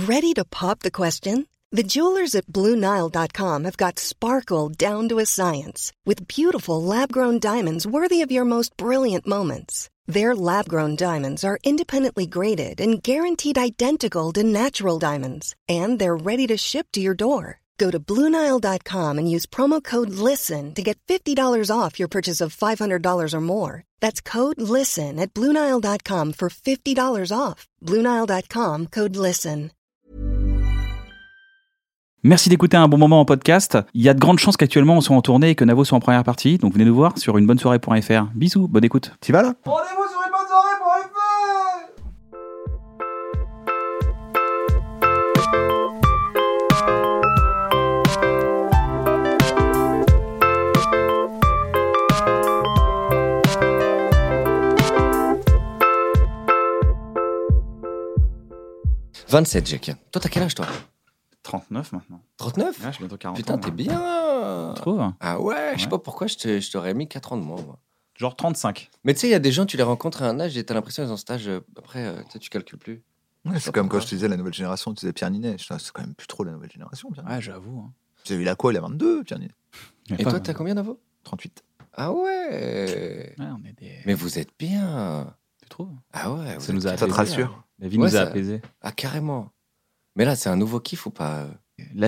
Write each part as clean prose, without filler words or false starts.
Ready to pop the question? The jewelers at BlueNile.com have got sparkle down to a science with beautiful lab-grown diamonds worthy of your most brilliant moments. Their lab-grown diamonds are independently graded and guaranteed identical to natural diamonds, and they're ready to ship to your door. Go to BlueNile.com and use promo code LISTEN to get $50 off your purchase of $500 or more. That's code LISTEN at BlueNile.com for $50 off. BlueNile.com, code LISTEN. Merci d'écouter Un Bon Moment en podcast. Il y a de grandes chances qu'actuellement on soit en tournée et que Navo soit en première partie. Donc venez nous voir sur unebonnesoirée.fr. Bisous, bonne écoute. T'y vas là ? Rendez-vous sur unebonnesoirée.fr. 27, Jack. Toi, t'as quel âge, toi ? 39 maintenant. 39 ? Ouais, je suis bientôt 40 Putain, ans. t'es bien. Tu trouves ? Ah ouais, je sais pas pourquoi je t'aurais mis 4 ans de moins, moi. Genre 35. Mais tu sais, il y a des gens, tu les rencontres à un âge et t'as l'impression qu'ils ont cet âge. Après, tu calcules plus. Ouais, c'est comme quand je te disais la nouvelle génération, tu disais Pierre Ninet. C'est quand même plus trop la nouvelle génération, Pierre Ninet. Ouais, j'avoue. Hein. Tu as vu la quoi, il a 22, Pierre Ninet. Et toi, t'as combien d'avos ? 38. Ah ouais. Ouais, on est des... Mais vous êtes bien. Tu trouves ? Ah ouais. Ça nous a Ça te apaisé. rassure ? La vie Ouais, nous a ça- apaisés. Ah, carrément. Mais là, c'est un nouveau kiff ou pas ? Là,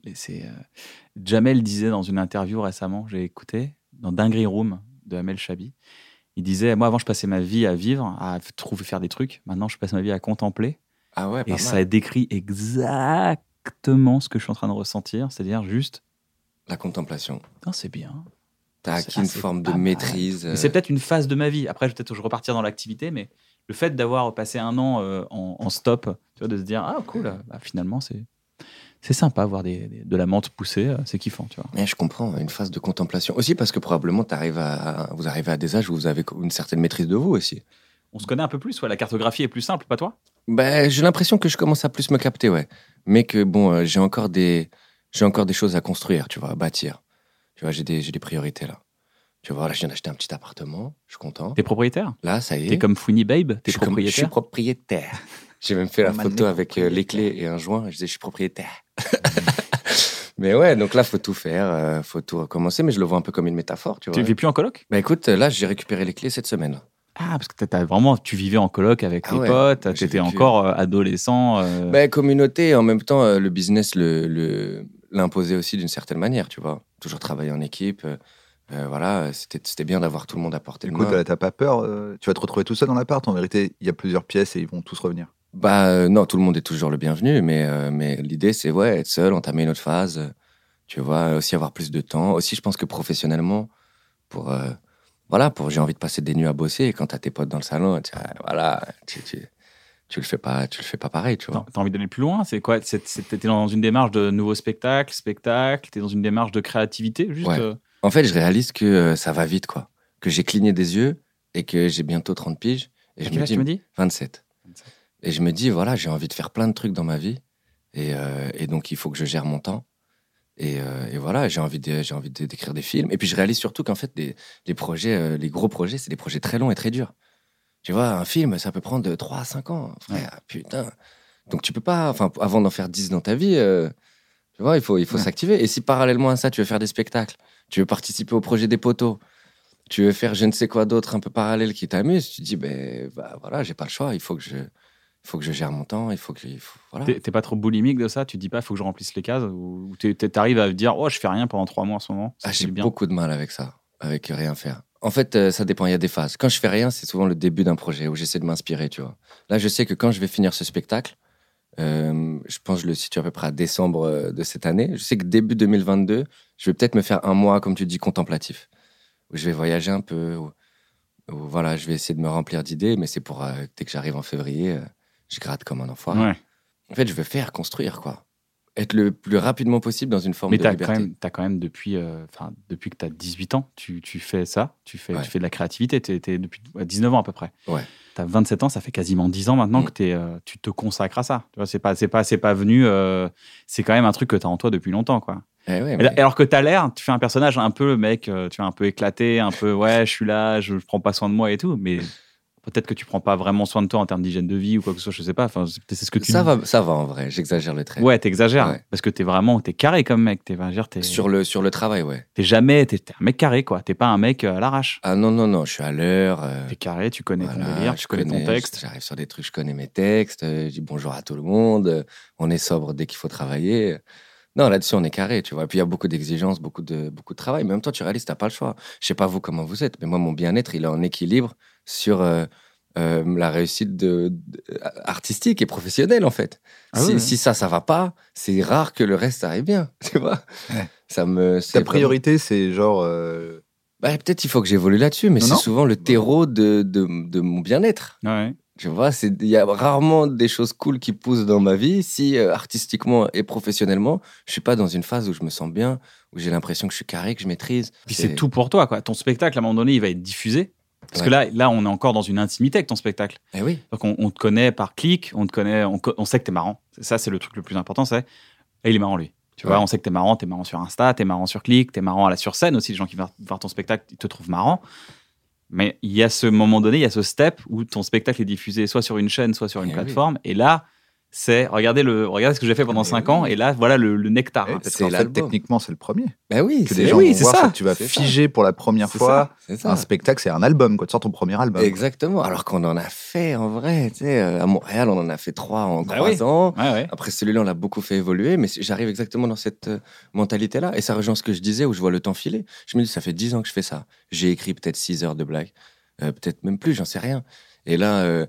Jamel disait dans une interview récemment, j'ai écouté, dans Dinguery Room de Amel Chabi, il disait, moi avant je passais ma vie à vivre, à faire des trucs, maintenant je passe ma vie à contempler. Ah ouais, pas Et mal. ça décrit exactement ce que je suis en train de ressentir, c'est-à-dire juste, La contemplation. putain, c'est bien. T'as C'est acquis une assez forme de pas mal. maîtrise. Mais c'est peut-être une phase de ma vie. Après, peut-être je repartir dans l'activité, mais le fait d'avoir passé un an en stop, tu vois, de se dire, ah cool, bah, finalement c'est sympa, voir de la menthe pousser, c'est kiffant, tu vois. Mais je comprends, une phase de contemplation. Aussi parce que probablement, vous arrivez à des âges où vous avez une certaine maîtrise de vous aussi. On se connaît un peu plus, ouais, la cartographie est plus simple, pas toi ? Ben, j'ai l'impression que je commence à plus me capter, ouais. Mais que bon, j'ai encore des choses à construire, tu vois, à bâtir. Tu vois, j'ai des priorités là. Tu vois, là, je viens d'acheter un petit appartement, je suis content. T'es propriétaire ? Là, ça y est. T'es comme Fouini Babe ? T'es je suis propriétaire ? propriétaire. J'ai même fait la Mal photo né, avec propriétaire. les clés et un joint. Je disais, je suis propriétaire. Mais ouais, donc là, faut tout faire, faut tout recommencer. Mais je le vois un peu comme une métaphore, tu vois. Tu vis plus en coloc ? Bah écoute, là, j'ai récupéré les clés cette semaine. Ah, parce que tu vivais en coloc avec Ah tes ouais, potes, j'ai t'étais vécu. encore adolescent. Ben, communauté, en même temps, le business l'imposait aussi d'une certaine manière, tu vois. Toujours travailler en équipe. Voilà, c'était bien d'avoir tout le monde à portée de Écoute, main. t'as pas peur tu vas te retrouver tout seul dans l'appart. En vérité, il y a plusieurs pièces et ils vont tous revenir. Bah non, tout le monde est toujours le bienvenu, mais l'idée, c'est ouais, être seul, entamer une autre phase. Tu vois, aussi avoir plus de temps. Aussi, je pense que professionnellement, j'ai envie de passer des nuits à bosser. Et quand t'as tes potes dans le salon, tu le fais pas pareil, tu vois. T'as envie d'aller plus loin ? C'est quoi ? T'étais dans une démarche de nouveaux spectacles, t'es dans une démarche de créativité, juste. Ouais. En fait, je réalise que ça va vite, quoi. Que j'ai cligné des yeux et que j'ai bientôt 30 piges. Et je Quel me âge dis, tu me dis ? 27. Et je me dis, voilà, j'ai envie de faire plein de trucs dans ma vie. Et donc, il faut que je gère mon temps. Et voilà, j'ai envie d'écrire des films. Et puis, je réalise surtout qu'en fait, les projets, les gros projets, c'est des projets très longs et très durs. Tu vois, un film, ça peut prendre de 3 à 5 ans. Frère, putain. Donc, tu peux pas, avant d'en faire 10 dans ta vie, tu vois, il faut s'activer. Et si parallèlement à ça, tu veux faire des spectacles, tu veux participer au projet des poteaux, tu veux faire je ne sais quoi d'autre un peu parallèle qui t'amuse, tu te dis, bah voilà, j'ai pas le choix, il faut que je gère mon temps, voilà. T'es pas trop boulimique de ça ? Tu te dis pas, faut que je remplisse les cases ? Ou t'arrives à dire, oh, je fais rien pendant 3 mois en ce moment ? Ça fait J'ai du bien. beaucoup de mal avec ça, avec rien faire. En fait, ça dépend, il y a des phases. Quand je fais rien, c'est souvent le début d'un projet où j'essaie de m'inspirer, tu vois. Là, je sais que quand je vais finir ce spectacle, je pense que je le situe à peu près à décembre de cette année. Je sais que début 2022, je vais peut-être me faire un mois, comme tu dis, contemplatif, où je vais voyager un peu, où voilà, je vais essayer de me remplir d'idées, mais c'est pour, dès que j'arrive en février, je gratte comme un enfoiré. Ouais. En fait, je veux construire, quoi. Être le plus rapidement possible dans une forme Mais de liberté. t'as quand même depuis que t'as 18 ans, tu fais ça, tu fais de la créativité. T'es depuis 19 ans à peu près. Ouais. T'as 27 ans, ça fait quasiment 10 ans maintenant que tu te consacres à ça. Tu vois, c'est pas venu. C'est quand même un truc que t'as en toi depuis longtemps, quoi. Eh ouais, mais... Alors que t'as l'air, tu fais un personnage un peu, mec, tu vois, un peu éclaté, un peu, ouais, je suis là, je prends pas soin de moi et tout, mais Peut-être que tu prends pas vraiment soin de toi en termes d'hygiène de vie ou quoi que ce soit, je sais pas. Enfin, c'est ce que tu Ça va en vrai, j'exagère le trait. Ouais, t'exagères. Ouais. Parce que t'es carré comme mec. Sur le travail, ouais. T'es un mec carré, quoi. T'es pas un mec à l'arrache. Ah non, je suis à l'heure. T'es carré, tu connais ton Voilà, délire, tu connais ton texte. J'arrive sur des trucs, je connais mes textes, je dis bonjour à tout le monde, on est sobre dès qu'il faut travailler. Non, là-dessus, on est carré, tu vois. Et puis, il y a beaucoup d'exigences, beaucoup de travail. Mais en même temps, tu réalises, t'as pas le choix. Je sais pas vous comment vous êtes, mais moi, mon bien-être, il est en équilibre sur la réussite artistique et professionnelle, en fait. Si ça va pas, c'est rare que le reste arrive bien, tu vois. Ouais. Ta priorité, c'est genre... peut-être il faut que j'évolue là-dessus, mais c'est souvent le terreau de mon bien-être. Ouais. Tu vois, il y a rarement des choses cool qui poussent dans ma vie si artistiquement et professionnellement, je suis pas dans une phase où je me sens bien, où j'ai l'impression que je suis carré, que je maîtrise. Puis c'est tout pour toi, quoi. Ton spectacle, à un moment donné, il va être diffusé. Parce que là, on est encore dans une intimité avec ton spectacle. Eh oui. Donc, on te connaît par clic, on sait que t'es marrant. Ça, c'est le truc le plus important, c'est il est marrant, lui. Tu vois, on sait que t'es marrant sur Insta, t'es marrant sur clic, t'es marrant sur scène aussi. Les gens qui viennent voir ton spectacle, ils te trouvent marrant. Mais il y a ce moment donné, il y a ce step où ton spectacle est diffusé soit sur une chaîne, soit sur une plateforme. Oui. Et là, c'est regardez ce que j'ai fait pendant 5 ans. Et là, voilà le nectar. Parce qu'en fait, techniquement, c'est le premier. Ben oui, c'est ça. Tu vas figer pour la première fois un spectacle, c'est un album. Tu sors ton premier album. Exactement. Alors qu'on en a fait en vrai. Tu sais, à Montréal, on en a fait 3 en 3 ans. Ouais. Après, celui-là, on l'a beaucoup fait évoluer. Mais j'arrive exactement dans cette mentalité-là. Et ça rejoint ce que je disais où je vois le temps filer. Je me dis, ça fait 10 ans que je fais ça. J'ai écrit peut-être 6 heures de blagues. Peut-être même plus, j'en sais rien. Et là...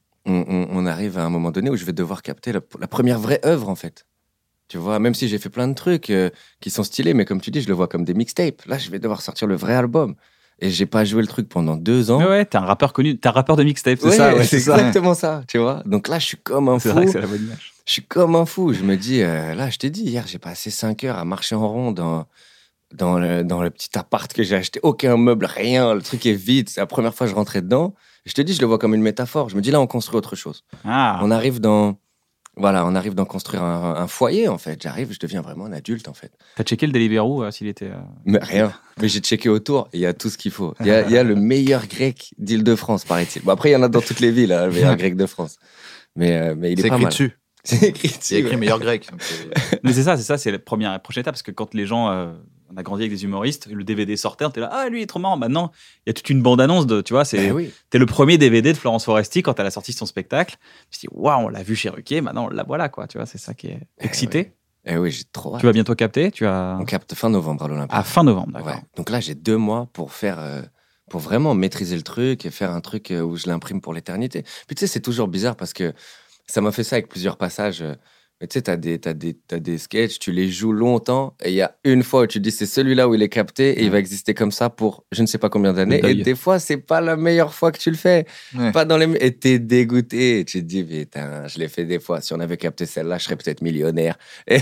On arrive à un moment donné où je vais devoir capter la première vraie œuvre, en fait. Tu vois, même si j'ai fait plein de trucs qui sont stylés, mais comme tu dis, je le vois comme des mixtapes. Là, je vais devoir sortir le vrai album. Et j'ai pas joué le truc pendant 2 ans. Mais ouais, t'es un rappeur connu, t'es un rappeur de mixtape, c'est ouais, ça. Ouais, c'est exactement ça, tu vois. Donc là, je suis comme un fou. C'est vrai que c'est la bonne image. Je suis comme un fou. Je me dis, là, je t'ai dit, hier, j'ai passé 5 heures à marcher en rond dans le petit appart que j'ai acheté. Aucun meuble, rien. Le truc est vide. C'est la première fois que je rentrais dedans. Je te dis, je le vois comme une métaphore. Je me dis, là, on construit autre chose. On arrive dans construire un foyer, en fait. Je deviens vraiment un adulte, en fait. T'as checké le Deliveroo s'il était... Mais rien. Mais j'ai checké autour. Il y a tout ce qu'il faut. Il y a le meilleur grec d'Île-de-France, paraît-il. Bon, après, il y en a dans toutes les villes, le meilleur grec de France. Mais il est pas mal. C'est écrit dessus. C'est écrit meilleur grec. Mais c'est ça, c'est la prochaine étape. Parce que quand les gens... on a grandi avec des humoristes, le DVD sortait, on était là, lui il est trop marrant. Maintenant, il y a toute une bande-annonce tu vois, t'es le premier DVD de Florence Foresti quand elle a sorti son spectacle. Je me dis, waouh, on l'a vu chez Ruquier, maintenant on la voilà, quoi. Tu vois, c'est ça qui est excité. Oui, j'ai trop hâte. Tu vas bientôt capter On capte fin novembre à l'Olympia. Fin novembre, d'accord. Ouais. Donc là, j'ai 2 mois pour pour vraiment maîtriser le truc et faire un truc où je l'imprime pour l'éternité. Puis tu sais, c'est toujours bizarre parce que ça m'a fait ça avec plusieurs passages. Mais tu sais, t'as des sketchs, tu les joues longtemps, et il y a une fois où tu dis c'est celui-là où il est capté, et il va exister comme ça pour je ne sais pas combien d'années. Et des fois, c'est pas la meilleure fois que tu le fais. Ouais. Pas dans et t'es dégoûté. Et tu te dis, putain, je l'ai fait des fois. Si on avait capté celle-là, je serais peut-être millionnaire. Et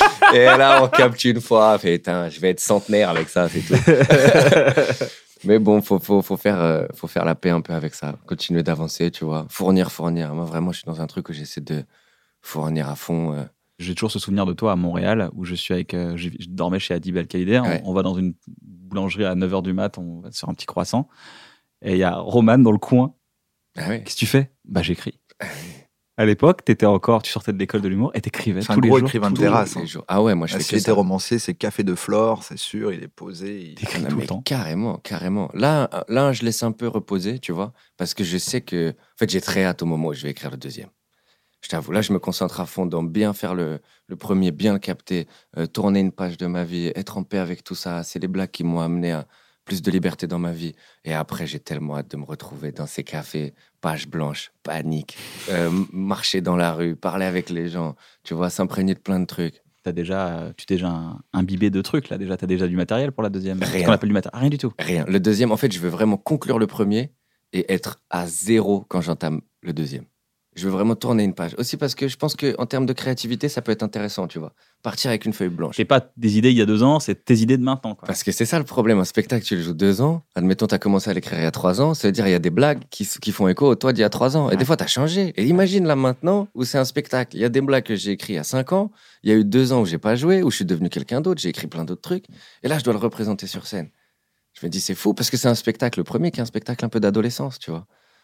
là, on capte une fois. Putain, je vais être centenaire avec ça, c'est tout. Mais bon, faut faire la paix un peu avec ça. Continuer d'avancer, tu vois. Fournir. Moi, vraiment, je suis dans un truc où j'essaie de fournir à fond. J'ai toujours ce souvenir de toi à Montréal où je suis avec. Je dormais chez Adib El-Khaïder. Ouais. On va dans une boulangerie à 9h du mat, on va sur un petit croissant. Et il y a Roman dans le coin. Ah oui. Qu'est-ce que tu fais ? J'écris. À l'époque, tu sortais de l'école de l'humour et t'écrivais tous les jours. C'est un gros écrivain de terrasse. Ah ouais, moi je fais s'il était romancier, c'est Café de Flore, c'est sûr, il est posé. T'écris tout le temps. Carrément. Là, je laisse un peu reposer, tu vois, parce que je sais que. En fait, j'ai très hâte au moment où je vais écrire le deuxième. Je t'avoue, là, je me concentre à fond dans bien faire le premier, bien le capter, tourner une page de ma vie, être en paix avec tout ça. C'est les blagues qui m'ont amené à plus de liberté dans ma vie. Et après, j'ai tellement hâte de me retrouver dans ces cafés, page blanche, panique, marcher dans la rue, parler avec les gens, tu vois, s'imprégner de plein de trucs. Tu t'es déjà imbibé de trucs, là. T'as déjà du matériel pour la deuxième. Rien. Ce qu'on appelle du matériel. Rien du tout. Rien. Le deuxième, en fait, je veux vraiment conclure le premier et être à 0 quand j'entame le deuxième. Je veux vraiment tourner une page. Aussi parce que je pense qu'en termes de créativité, ça peut être intéressant, tu vois. Partir avec une feuille blanche. C'est pas des idées il y a 2 ans, c'est tes idées de maintenant, quoi. Parce que c'est ça le problème. Un spectacle, tu le joues 2 ans. Admettons, tu as commencé à l'écrire il y a 3 ans. Ça veut dire il y a des blagues qui font écho au toi d'il y a 3 ans. Et des fois, tu as changé. Et imagine là maintenant où c'est un spectacle. Il y a des blagues que j'ai écrites il y a 5 ans. Il y a eu 2 ans où j'ai pas joué, où je suis devenu quelqu'un d'autre. J'ai écrit plein d'autres trucs. Et là, je dois le représenter sur scène. Je me dis, c'est fou parce que c'est un spectacle, le premier qui est un spectacle un peu d'adolescence, tu vois.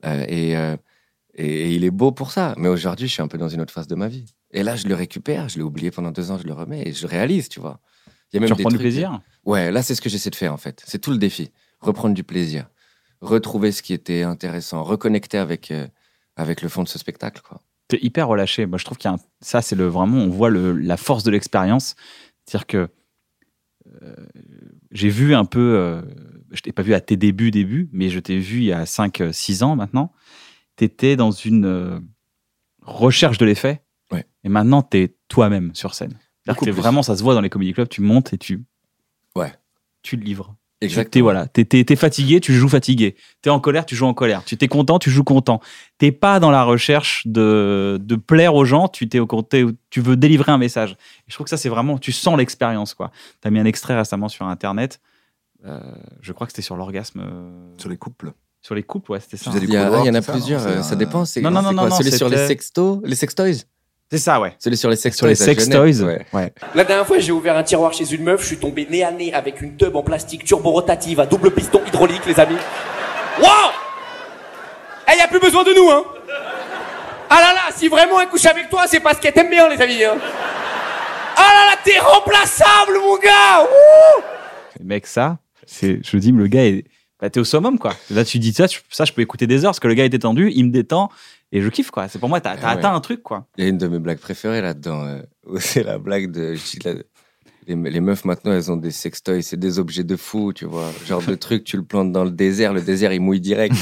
Et il est beau pour ça. Mais aujourd'hui, je suis un peu dans une autre phase de ma vie. Et là, je le récupère, je l'ai oublié pendant 2 ans, je le remets et je réalise, tu vois. Il y a même Tu des reprends du trucs- plaisir? Ouais, là, c'est ce que j'essaie de faire, en fait. C'est tout le défi. Reprendre du plaisir. Retrouver ce qui était intéressant. Reconnecter avec le fond de ce spectacle, quoi. T'es hyper relâché. Moi, je trouve ça, c'est vraiment, on voit la force de l'expérience. C'est-à-dire que j'ai vu un peu, je t'ai pas vu à tes débuts, mais je t'ai vu il y a 5-6 ans maintenant. T'étais dans une recherche de l'effet. Ouais. Et maintenant, t'es toi-même sur scène. C'est-à-dire Beaucoup que plus. vraiment, ça se voit dans les comedy clubs, tu montes et tu le livres. Exactement. T'es fatigué, tu joues fatigué. T'es en colère, tu joues en colère. Tu t'es content, tu joues content. T'es pas dans la recherche de plaire aux gens, tu veux délivrer un message. Et je trouve que ça, c'est vraiment, tu sens l'expérience, quoi. T'as mis un extrait récemment sur Internet. Je crois que c'était sur l'orgasme. Sur les couples. Sur les couples, ouais, c'était ça. Tu faisais Il y en a c'est ça, plusieurs, non, ça dépend. C'est Non, c'est quoi, non, celui sur les c'était- sextoys C'est ça, ouais. Celui sur les Sur sextoys. les sextoys. Ouais. La dernière fois, j'ai ouvert un tiroir chez une meuf, je suis tombé nez à nez avec une tub en plastique turbo-rotative à double piston hydraulique, les amis. Wow! Eh, y a plus besoin de nous, hein! Ah là là, si vraiment elle couche avec toi, c'est parce qu'elle t'aime bien, les amis, hein! Ah là là, t'es remplaçable, mon gars! Ouh! Mec, ça, je dis, le gars est. Bah, t'es au summum, quoi. Là, tu dis ça, je peux écouter des heures parce que le gars est détendu, il me détend et je kiffe, quoi. C'est pour moi, t'as Ouais. atteint un truc, quoi. Il y a une de mes blagues préférées là-dedans. Où c'est la blague de. Les meufs maintenant, elles ont des sextoys, c'est des objets de fou, tu vois. Genre de truc, tu le plantes dans le désert il mouille direct.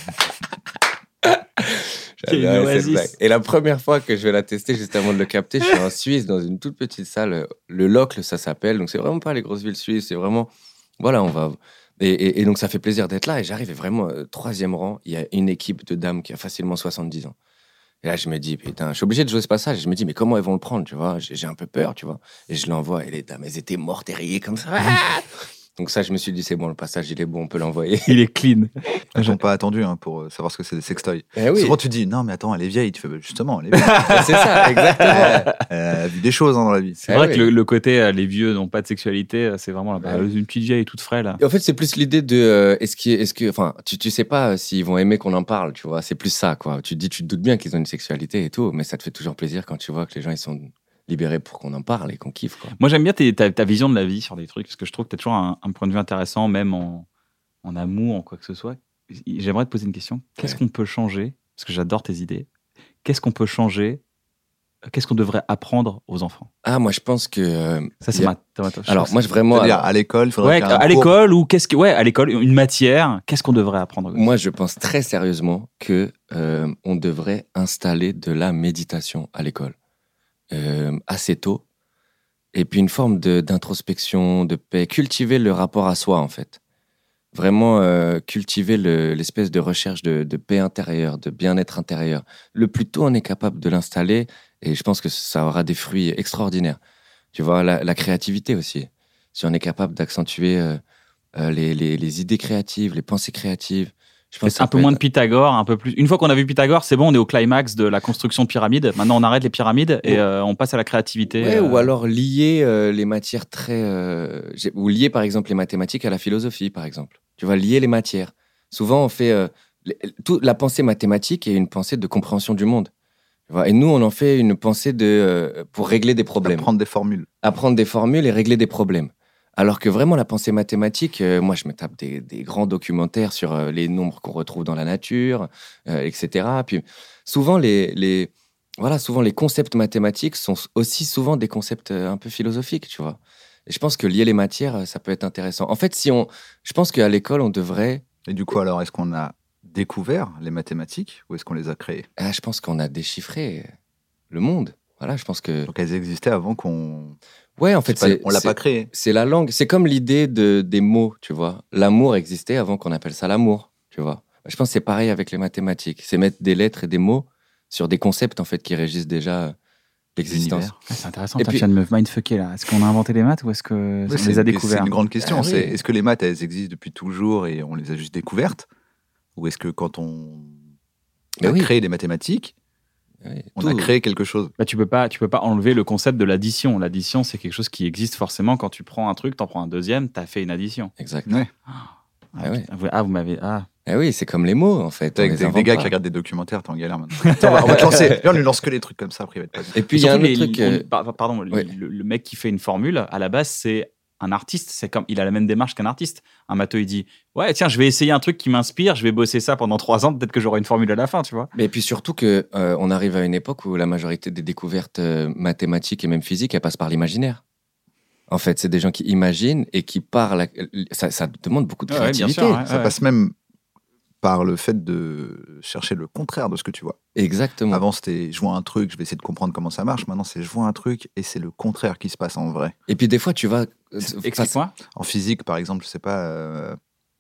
Quelle J'adorais cette oasis. blague. Et la première fois que je vais la tester, juste avant de le capter, je suis en Suisse, dans une toute petite salle. Le Locle, ça s'appelle. Donc, c'est vraiment pas les grosses villes suisses. C'est vraiment. Voilà, on va. Et donc, ça fait plaisir d'être là. Et j'arrive, et vraiment, 3e rang, il y a une équipe de dames qui a facilement 70 ans. Et là, je me dis, putain, je suis obligé de jouer ce passage. Et je me dis, mais comment elles vont le prendre, tu vois? J'ai un peu peur, tu vois. Et je l'envoie, et les dames, elles étaient mortes et rayées comme ça. Donc ça, je me suis dit, c'est bon, le passage, il est bon, on peut l'envoyer. Il est clean. Elles n'ont pas attendu pour savoir ce que c'est des sextoys. Eh oui, Souvent, tu dis, non, mais attends, elle est vieille. Tu fais, bah, justement, elle est vieille. c'est ça, exactement. Elle a vu des choses dans la vie. C'est Ah vrai oui. que le côté les vieux n'ont pas de sexualité, c'est vraiment une petite vieille toute frêle. Et en fait, c'est plus l'idée de enfin, tu sais pas s'ils vont aimer qu'on en parle, tu vois. C'est plus ça, quoi. Tu te doutes bien qu'ils ont une sexualité et tout, mais ça te fait toujours plaisir quand tu vois que les gens ils sont libérés pour qu'on en parle et qu'on kiffe, quoi. Moi, j'aime bien ta vision de la vie sur des trucs, parce que je trouve que tu as toujours un point de vue intéressant, même en amour, en quoi que ce soit. J'aimerais te poser une question. Qu'est-ce qu'on peut changer? Parce que j'adore tes idées. Qu'est-ce qu'on peut changer? Qu'est-ce qu'on devrait apprendre aux enfants? Ah, moi, je pense que. Ça, c'est y a- Alors, moi, vraiment. C'est-à-dire, alors, à l'école, il faudrait ouais, faire un à cours. l'école, ou à l'école, une matière, qu'est-ce qu'on devrait apprendre? Moi, je pense très sérieusement que on devrait installer de la méditation à l'école assez tôt, et puis une forme d'introspection, de paix, cultiver le rapport à soi en fait. Vraiment cultiver l'espèce de recherche de paix intérieure, de bien-être intérieur. Le plus tôt on est capable de l'installer, et je pense que ça aura des fruits extraordinaires. Tu vois, la créativité aussi. Si on est capable d'accentuer les idées créatives, les pensées créatives. Je pense que ça Un peu peut moins être- de Pythagore, un peu plus. Une fois qu'on a vu Pythagore, c'est bon, on est au climax de la construction de pyramides. Maintenant, on arrête les pyramides et on passe à la créativité. Ouais, ou alors lier les matières ou lier par exemple les mathématiques à la philosophie, par exemple. Tu vois, lier les matières. Souvent, on fait la pensée mathématique est une pensée de compréhension du monde. Tu vois, et nous, on en fait une pensée pour régler des problèmes. Prendre des formules. Apprendre des formules et régler des problèmes. Alors que vraiment, la pensée mathématique, moi, je me tape des grands documentaires sur les nombres qu'on retrouve dans la nature, etc. Puis souvent, souvent, les concepts mathématiques sont aussi souvent des concepts un peu philosophiques, tu vois. Et je pense que lier les matières, ça peut être intéressant. En fait, je pense qu'à l'école, on devrait... Et du coup, alors, est-ce qu'on a découvert les mathématiques ou est-ce qu'on les a créées? je pense qu'on a déchiffré le monde. Voilà, je pense que... Donc, elles existaient avant qu'on... Ouais, en fait, on l'a pas créé. C'est la langue. C'est comme l'idée des mots, tu vois. L'amour existait avant qu'on appelle ça l'amour, tu vois. Je pense que c'est pareil avec les mathématiques. C'est mettre des lettres et des mots sur des concepts, en fait, qui régissent déjà l'existence. L'univers. C'est intéressant, Et tu puis- viens de me mindfucker là. Est-ce qu'on a inventé les maths ou est-ce qu'on Ouais, les a c'est découverts? une grande question. Ah oui. C'est, est-ce que les maths, elles existent depuis toujours et on les a juste découvertes? Ou est-ce que quand on Mais a oui. créé des mathématiques, Ouais, on a créé quelque chose? Bah, tu peux pas enlever le concept de l'addition. L'addition, c'est quelque chose qui existe forcément. Quand tu prends un truc, t'en prends un deuxième, t'as fait une addition. Exact. Ouais. Ah, Ah ouais. putain, vous m'avez. Ah, Eh oui, c'est comme les mots, en fait. Avec des gars qui regardent des documentaires, t'es en galère maintenant. Attends, on va te lancer. Viens, on lui lance que les trucs comme ça, après il va être pas bien. Et puis, il y a un autre truc... Pardon, ouais. le mec qui fait une formule, à la base, c'est un artiste. C'est comme, il a la même démarche qu'un artiste. Un matheux, il dit ouais, tiens, je vais essayer un truc qui m'inspire, je vais bosser ça pendant 3 ans, peut-être que j'aurai une formule à la fin, tu vois. Mais puis surtout que on arrive à une époque où la majorité des découvertes mathématiques et même physiques, elles passent par l'imaginaire. En fait, c'est des gens qui imaginent et qui parlent. Ça demande beaucoup de Ouais, bien créativité. sûr, ouais. Ça passe même par le fait de chercher le contraire de ce que tu vois. Exactement. Avant, c'était je vois un truc, je vais essayer de comprendre comment ça marche. Maintenant, c'est je vois un truc et c'est le contraire qui se passe en vrai. Et puis des fois, tu vas... Explique-moi. En physique, par exemple, je sais pas,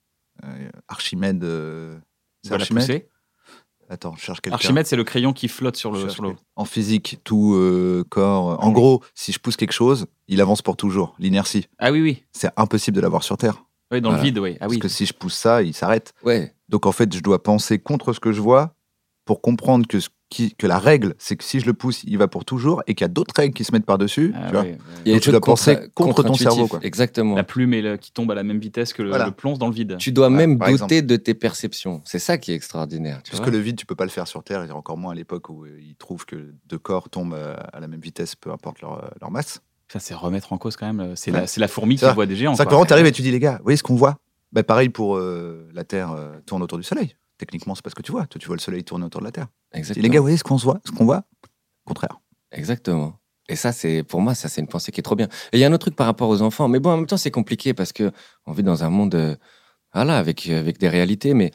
Archimède. C'est De la Archimède. poussée. Attends, je cherche quelqu'un. Archimède, c'est le crayon qui flotte sur Je le. cherche Sur l'eau. quelqu'un. En physique, tout corps. En gros, si je pousse quelque chose, il avance pour toujours. L'inertie. Ah oui, oui. C'est impossible de l'avoir sur Terre. Oui, dans Voilà. le vide, oui. Ah Parce oui. que si je pousse ça, il s'arrête. Ouais, Donc en fait, je dois penser contre ce que je vois pour comprendre que la règle, c'est que si je le pousse, il va pour toujours et qu'il y a d'autres règles qui se mettent par-dessus. Ah tu vois. oui, oui. il y a Donc, des tu dois trucs penser contre ton contre-intuitifs. cerveau, quoi. Exactement. La plume qui tombe à la même vitesse que Voilà. le plonge dans le vide. Tu dois Voilà, même par douter de tes perceptions. C'est ça qui est extraordinaire. Tu Parce vois. que le vide, tu peux pas le faire sur Terre, et encore moins à l'époque où ils trouvent que 2 corps tombent à la même vitesse, peu importe leur masse. Ça, c'est remettre en cause quand même. C'est Ouais. la fourmi C'est ça. qui voit des géants. C'est ça que quoi. quand tu arrives et tu dis, les gars, vous voyez ce qu'on voit? Bah, pareil pour la Terre tourne autour du Soleil. Techniquement, c'est pas ce que tu vois. Toi, tu vois le Soleil tourner autour de la Terre. Tu dis, Exactement. les gars, vous voyez ce qu'on voit? Ce qu'on voit? Contraire. Exactement. Et ça, pour moi, c'est une pensée qui est trop bien. Et il y a un autre truc par rapport aux enfants. Mais bon, en même temps, c'est compliqué parce que on vit dans un monde, voilà, avec des réalités. Mais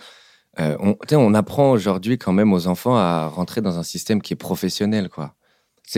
on apprend aujourd'hui quand même aux enfants à rentrer dans un système qui est professionnel, quoi. Tu sais,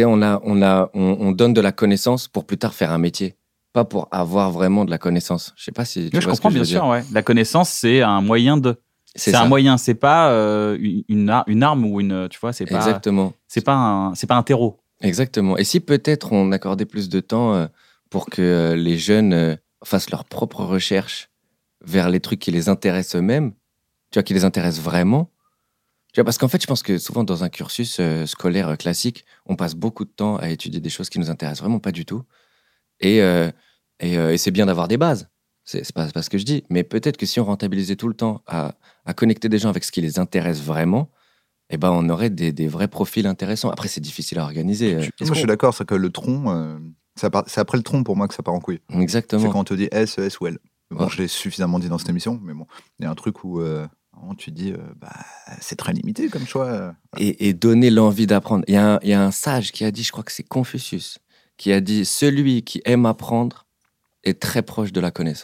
on donne de la connaissance pour plus tard faire un métier, pas pour avoir vraiment de la connaissance. Je sais pas si tu Oui, je vois ce que comprends je bien veux sûr. dire. Ouais. La connaissance, c'est un moyen de. C'est ça. un moyen. C'est pas une arme ou une. Tu vois, c'est pas. Exactement. C'est pas un terreau. Exactement. Et si peut-être on accordait plus de temps pour que les jeunes fassent leurs propres recherches vers les trucs qui les intéressent eux-mêmes, tu vois, qui les intéressent vraiment. Tu vois, parce qu'en fait, je pense que souvent dans un cursus scolaire classique, on passe beaucoup de temps à étudier des choses qui nous intéressent vraiment pas du tout. Et c'est bien d'avoir des bases. C'est pas ce que je dis. Mais peut-être que si on rentabilisait tout le temps à connecter des gens avec ce qui les intéresse vraiment, eh ben, on aurait des vrais profils intéressants. Après, c'est difficile à organiser. Moi, je suis d'accord, c'est que le tronc, c'est après le tronc pour moi que ça part en couille. C'est Exactement. quand on te dit S, ES ou L. Bon, Ouais. je l'ai suffisamment dit dans cette émission, mais bon, il y a un truc où tu dis, c'est très limité comme choix. Et donner l'envie d'apprendre. Il y a un sage qui a dit, je crois que c'est Confucius, qui a dit « Celui qui aime apprendre est très proche de la connaissance ».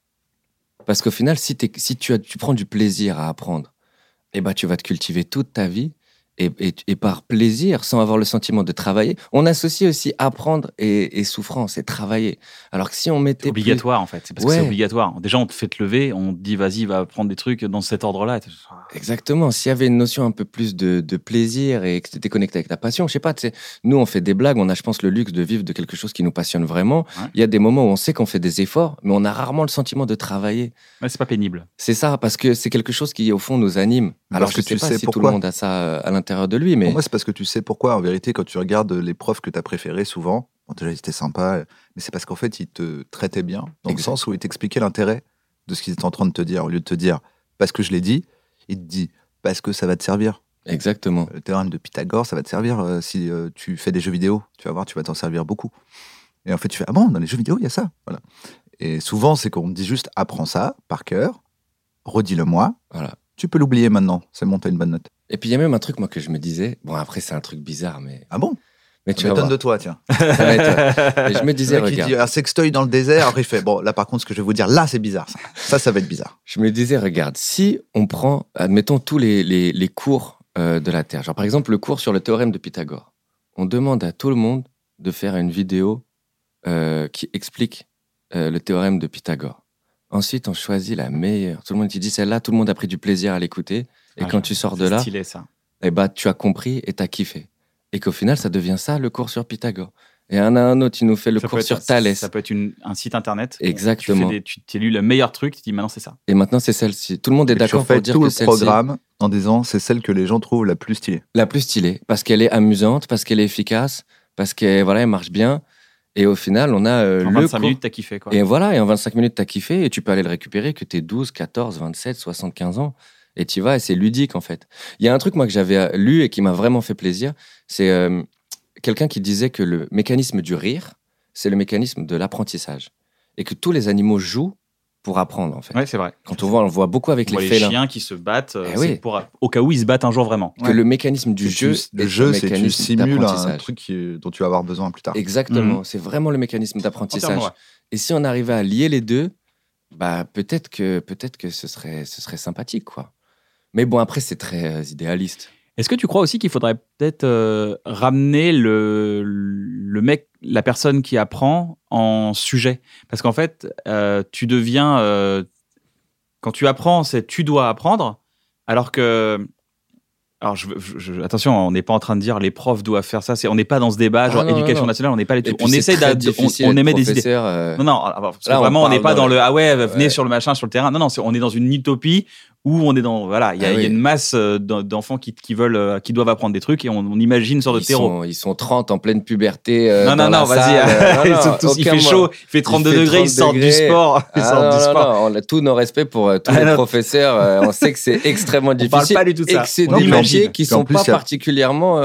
Parce qu'au final, si tu prends du plaisir à apprendre, eh ben, tu vas te cultiver toute ta vie et par plaisir, sans avoir le sentiment de travailler. On associe aussi apprendre et souffrance et travailler. Alors que si on mettait C'est obligatoire en fait. C'est parce que Ouais. c'est obligatoire. Déjà, on te fait te lever, on te dit vas-y, va prendre des trucs dans cet ordre-là. Exactement. S'il y avait une notion un peu plus de plaisir et que tu étais connecté avec ta passion, je sais pas, tu sais, nous, on fait des blagues, on a, je pense, le luxe de vivre de quelque chose qui nous passionne vraiment. Ouais. Il y a des moments où on sait qu'on fait des efforts, mais on a rarement le sentiment de travailler. Ouais, c'est pas pénible. C'est ça, parce que c'est quelque chose qui, au fond, nous anime. Alors, Parce je que sais tu pas sais si tout pourquoi. le monde a ça à l'intérieur de lui, mais Pour moi, c'est parce que tu sais pourquoi. En vérité, quand tu regardes les profs que tu as préférés, souvent, bon, déjà, ils étaient sympas, mais c'est parce qu'en fait, ils te traitaient bien, dans le Exact. sens où ils t'expliquaient l'intérêt de ce qu'ils étaient en train de te dire. Au lieu de te dire, parce que je l'ai dit, ils te disent, parce que ça va te servir. exactement. Le théorème de Pythagore, ça va te servir si tu fais des jeux vidéo. Tu vas voir, tu vas t'en servir beaucoup. Et en fait, tu fais, ah bon, dans les jeux vidéo, il y a ça. Voilà. Et souvent, c'est qu'on me dit juste, apprends ça par cœur, redis-le-moi. Voilà. Tu peux l'oublier maintenant, c'est bon, t'as une bonne note. Et puis, il y a même un truc, moi, que je me disais, bon, après, c'est un truc bizarre, mais Ah bon? tu Ça vas m'étonne voir. de toi, tiens. Ça va être- Et je me Le disais, mec, il regarde. dit un sextoy dans le désert, après il fait, bon, là par contre, ce que je vais vous dire, là c'est bizarre. Ça va être bizarre. Je me disais, regarde, si on prend, admettons, tous les cours de la Terre, genre par exemple le cours sur le théorème de Pythagore, on demande à tout le monde de faire une vidéo qui explique le théorème de Pythagore. Ensuite, on choisit la meilleure. Tout le monde qui dit celle-là, tout le monde a pris du plaisir à l'écouter. Et quand tu sors de là, C'est stylé ça. eh ben, tu as compris et tu as kiffé. Et qu'au final, ça devient ça, le cours sur Pythagore. Et un autre, il nous fait le Ça cours peut être- sur Thalès. Ça peut être un site internet. Exactement. Tu t'es lu le meilleur truc, tu dis maintenant c'est ça. Et maintenant, c'est celle-ci. Tout le monde est Et tu d'accord pour refais dire tout que le celle-ci, programme en disant, c'est celle que les gens trouvent la plus stylée. la plus stylée, parce qu'elle est amusante, parce qu'elle est efficace, parce qu'elle voilà, elle marche bien. Et au final, on a En le 25 cours. minutes, t'as kiffé, quoi. Et voilà, et en 25 minutes, t'as kiffé et tu peux aller le récupérer que t'es 12, 14, 27, 75 ans. Et tu vas et c'est ludique, en fait. Il y a un truc, moi, que j'avais lu et qui m'a vraiment fait plaisir. C'est quelqu'un qui disait que le mécanisme du rire, c'est le mécanisme de l'apprentissage. Et que tous les animaux jouent pour apprendre, en fait. Ouais, c'est vrai. Quand on le voit beaucoup avec On voit les les félins. chiens qui se battent, Eh c'est oui. pour, au cas où ils se battent un jour vraiment. Que le mécanisme du jeu, Le est jeu, un c'est que tu mécanisme simules un d'apprentissage. truc dont tu vas avoir besoin plus tard. Exactement, c'est vraiment le mécanisme d'apprentissage. Entièrement, ouais. Et si on arrivait à lier les deux, bah peut-être que ce serait sympathique, quoi. Mais bon, après, c'est très idéaliste. Est-ce que tu crois aussi qu'il faudrait peut-être ramener le mec, la personne qui apprend en sujet? Parce qu'en fait, tu deviens... quand tu apprends, c'est tu dois apprendre, alors que... Alors, attention, on n'est pas en train de dire les profs doivent faire ça. On n'est pas dans ce débat, genre non, éducation non. nationale, on n'est pas les Et tout. puis, On c'est essaie très on difficile émet d'être des idées. professeur, Non, non, parce que là, on vraiment, on n'est parle pas dans dans le ah ouais, venez Ouais. sur le machin, sur le terrain. Non, non, on est dans une utopie où on est dans voilà, il y a oui. une masse d'enfants qui veulent, qui doivent apprendre des trucs et on imagine une sorte de terreau. Ils sont 30 en pleine puberté. Non, dans non, la non, vas-y. salle. Ils sont tous- il aucun fait mois. chaud, il fait 32 fait degrés, ils 30 sortent du degrés. sport. Ils sortent du sport. Non, on a tous nos respects pour tous Ah, les non. professeurs. On sait que c'est extrêmement parle difficile. pas du tout de et ça. que c'est On des imagine. métiers qui Puis en sont plus, pas il y a- particulièrement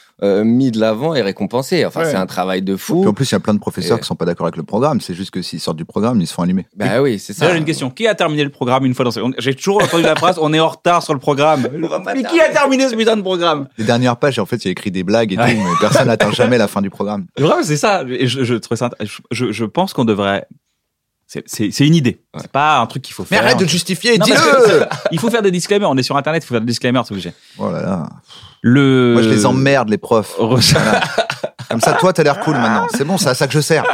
mis de l'avant et récompensés. Enfin, Ouais. c'est un travail de Puis fou. en plus, il y a plein de professeurs Et- qui sont pas d'accord avec le programme. C'est juste que s'ils sortent du programme, ils se font allumer. Bah oui, c'est ça. D'ailleurs, j'ai une question. Qui a terminé le programme une fois dans ce... J'ai toujours entendu la phrase, on est en retard sur le programme. Mais qui a terminé ce putain de programme? Les dernières pages, en fait, il y a écrit des blagues et tout, mais personne n'atteint jamais la fin du programme. Vraiment, c'est ça. Et je trouve ça. Je pense qu'on devrait. C'est une idée. Ouais. C'est pas un truc qu'il faut Mais faire. arrête de te justifier, Non, parce dis-le. que il faut faire des disclaimers. On est sur Internet, il faut faire des disclaimers, c'est obligé. Oh là là. Le. Moi, je les emmerde, les profs. Voilà. Comme ça, toi, t'as l'air cool maintenant. C'est bon, c'est à ça que je sers.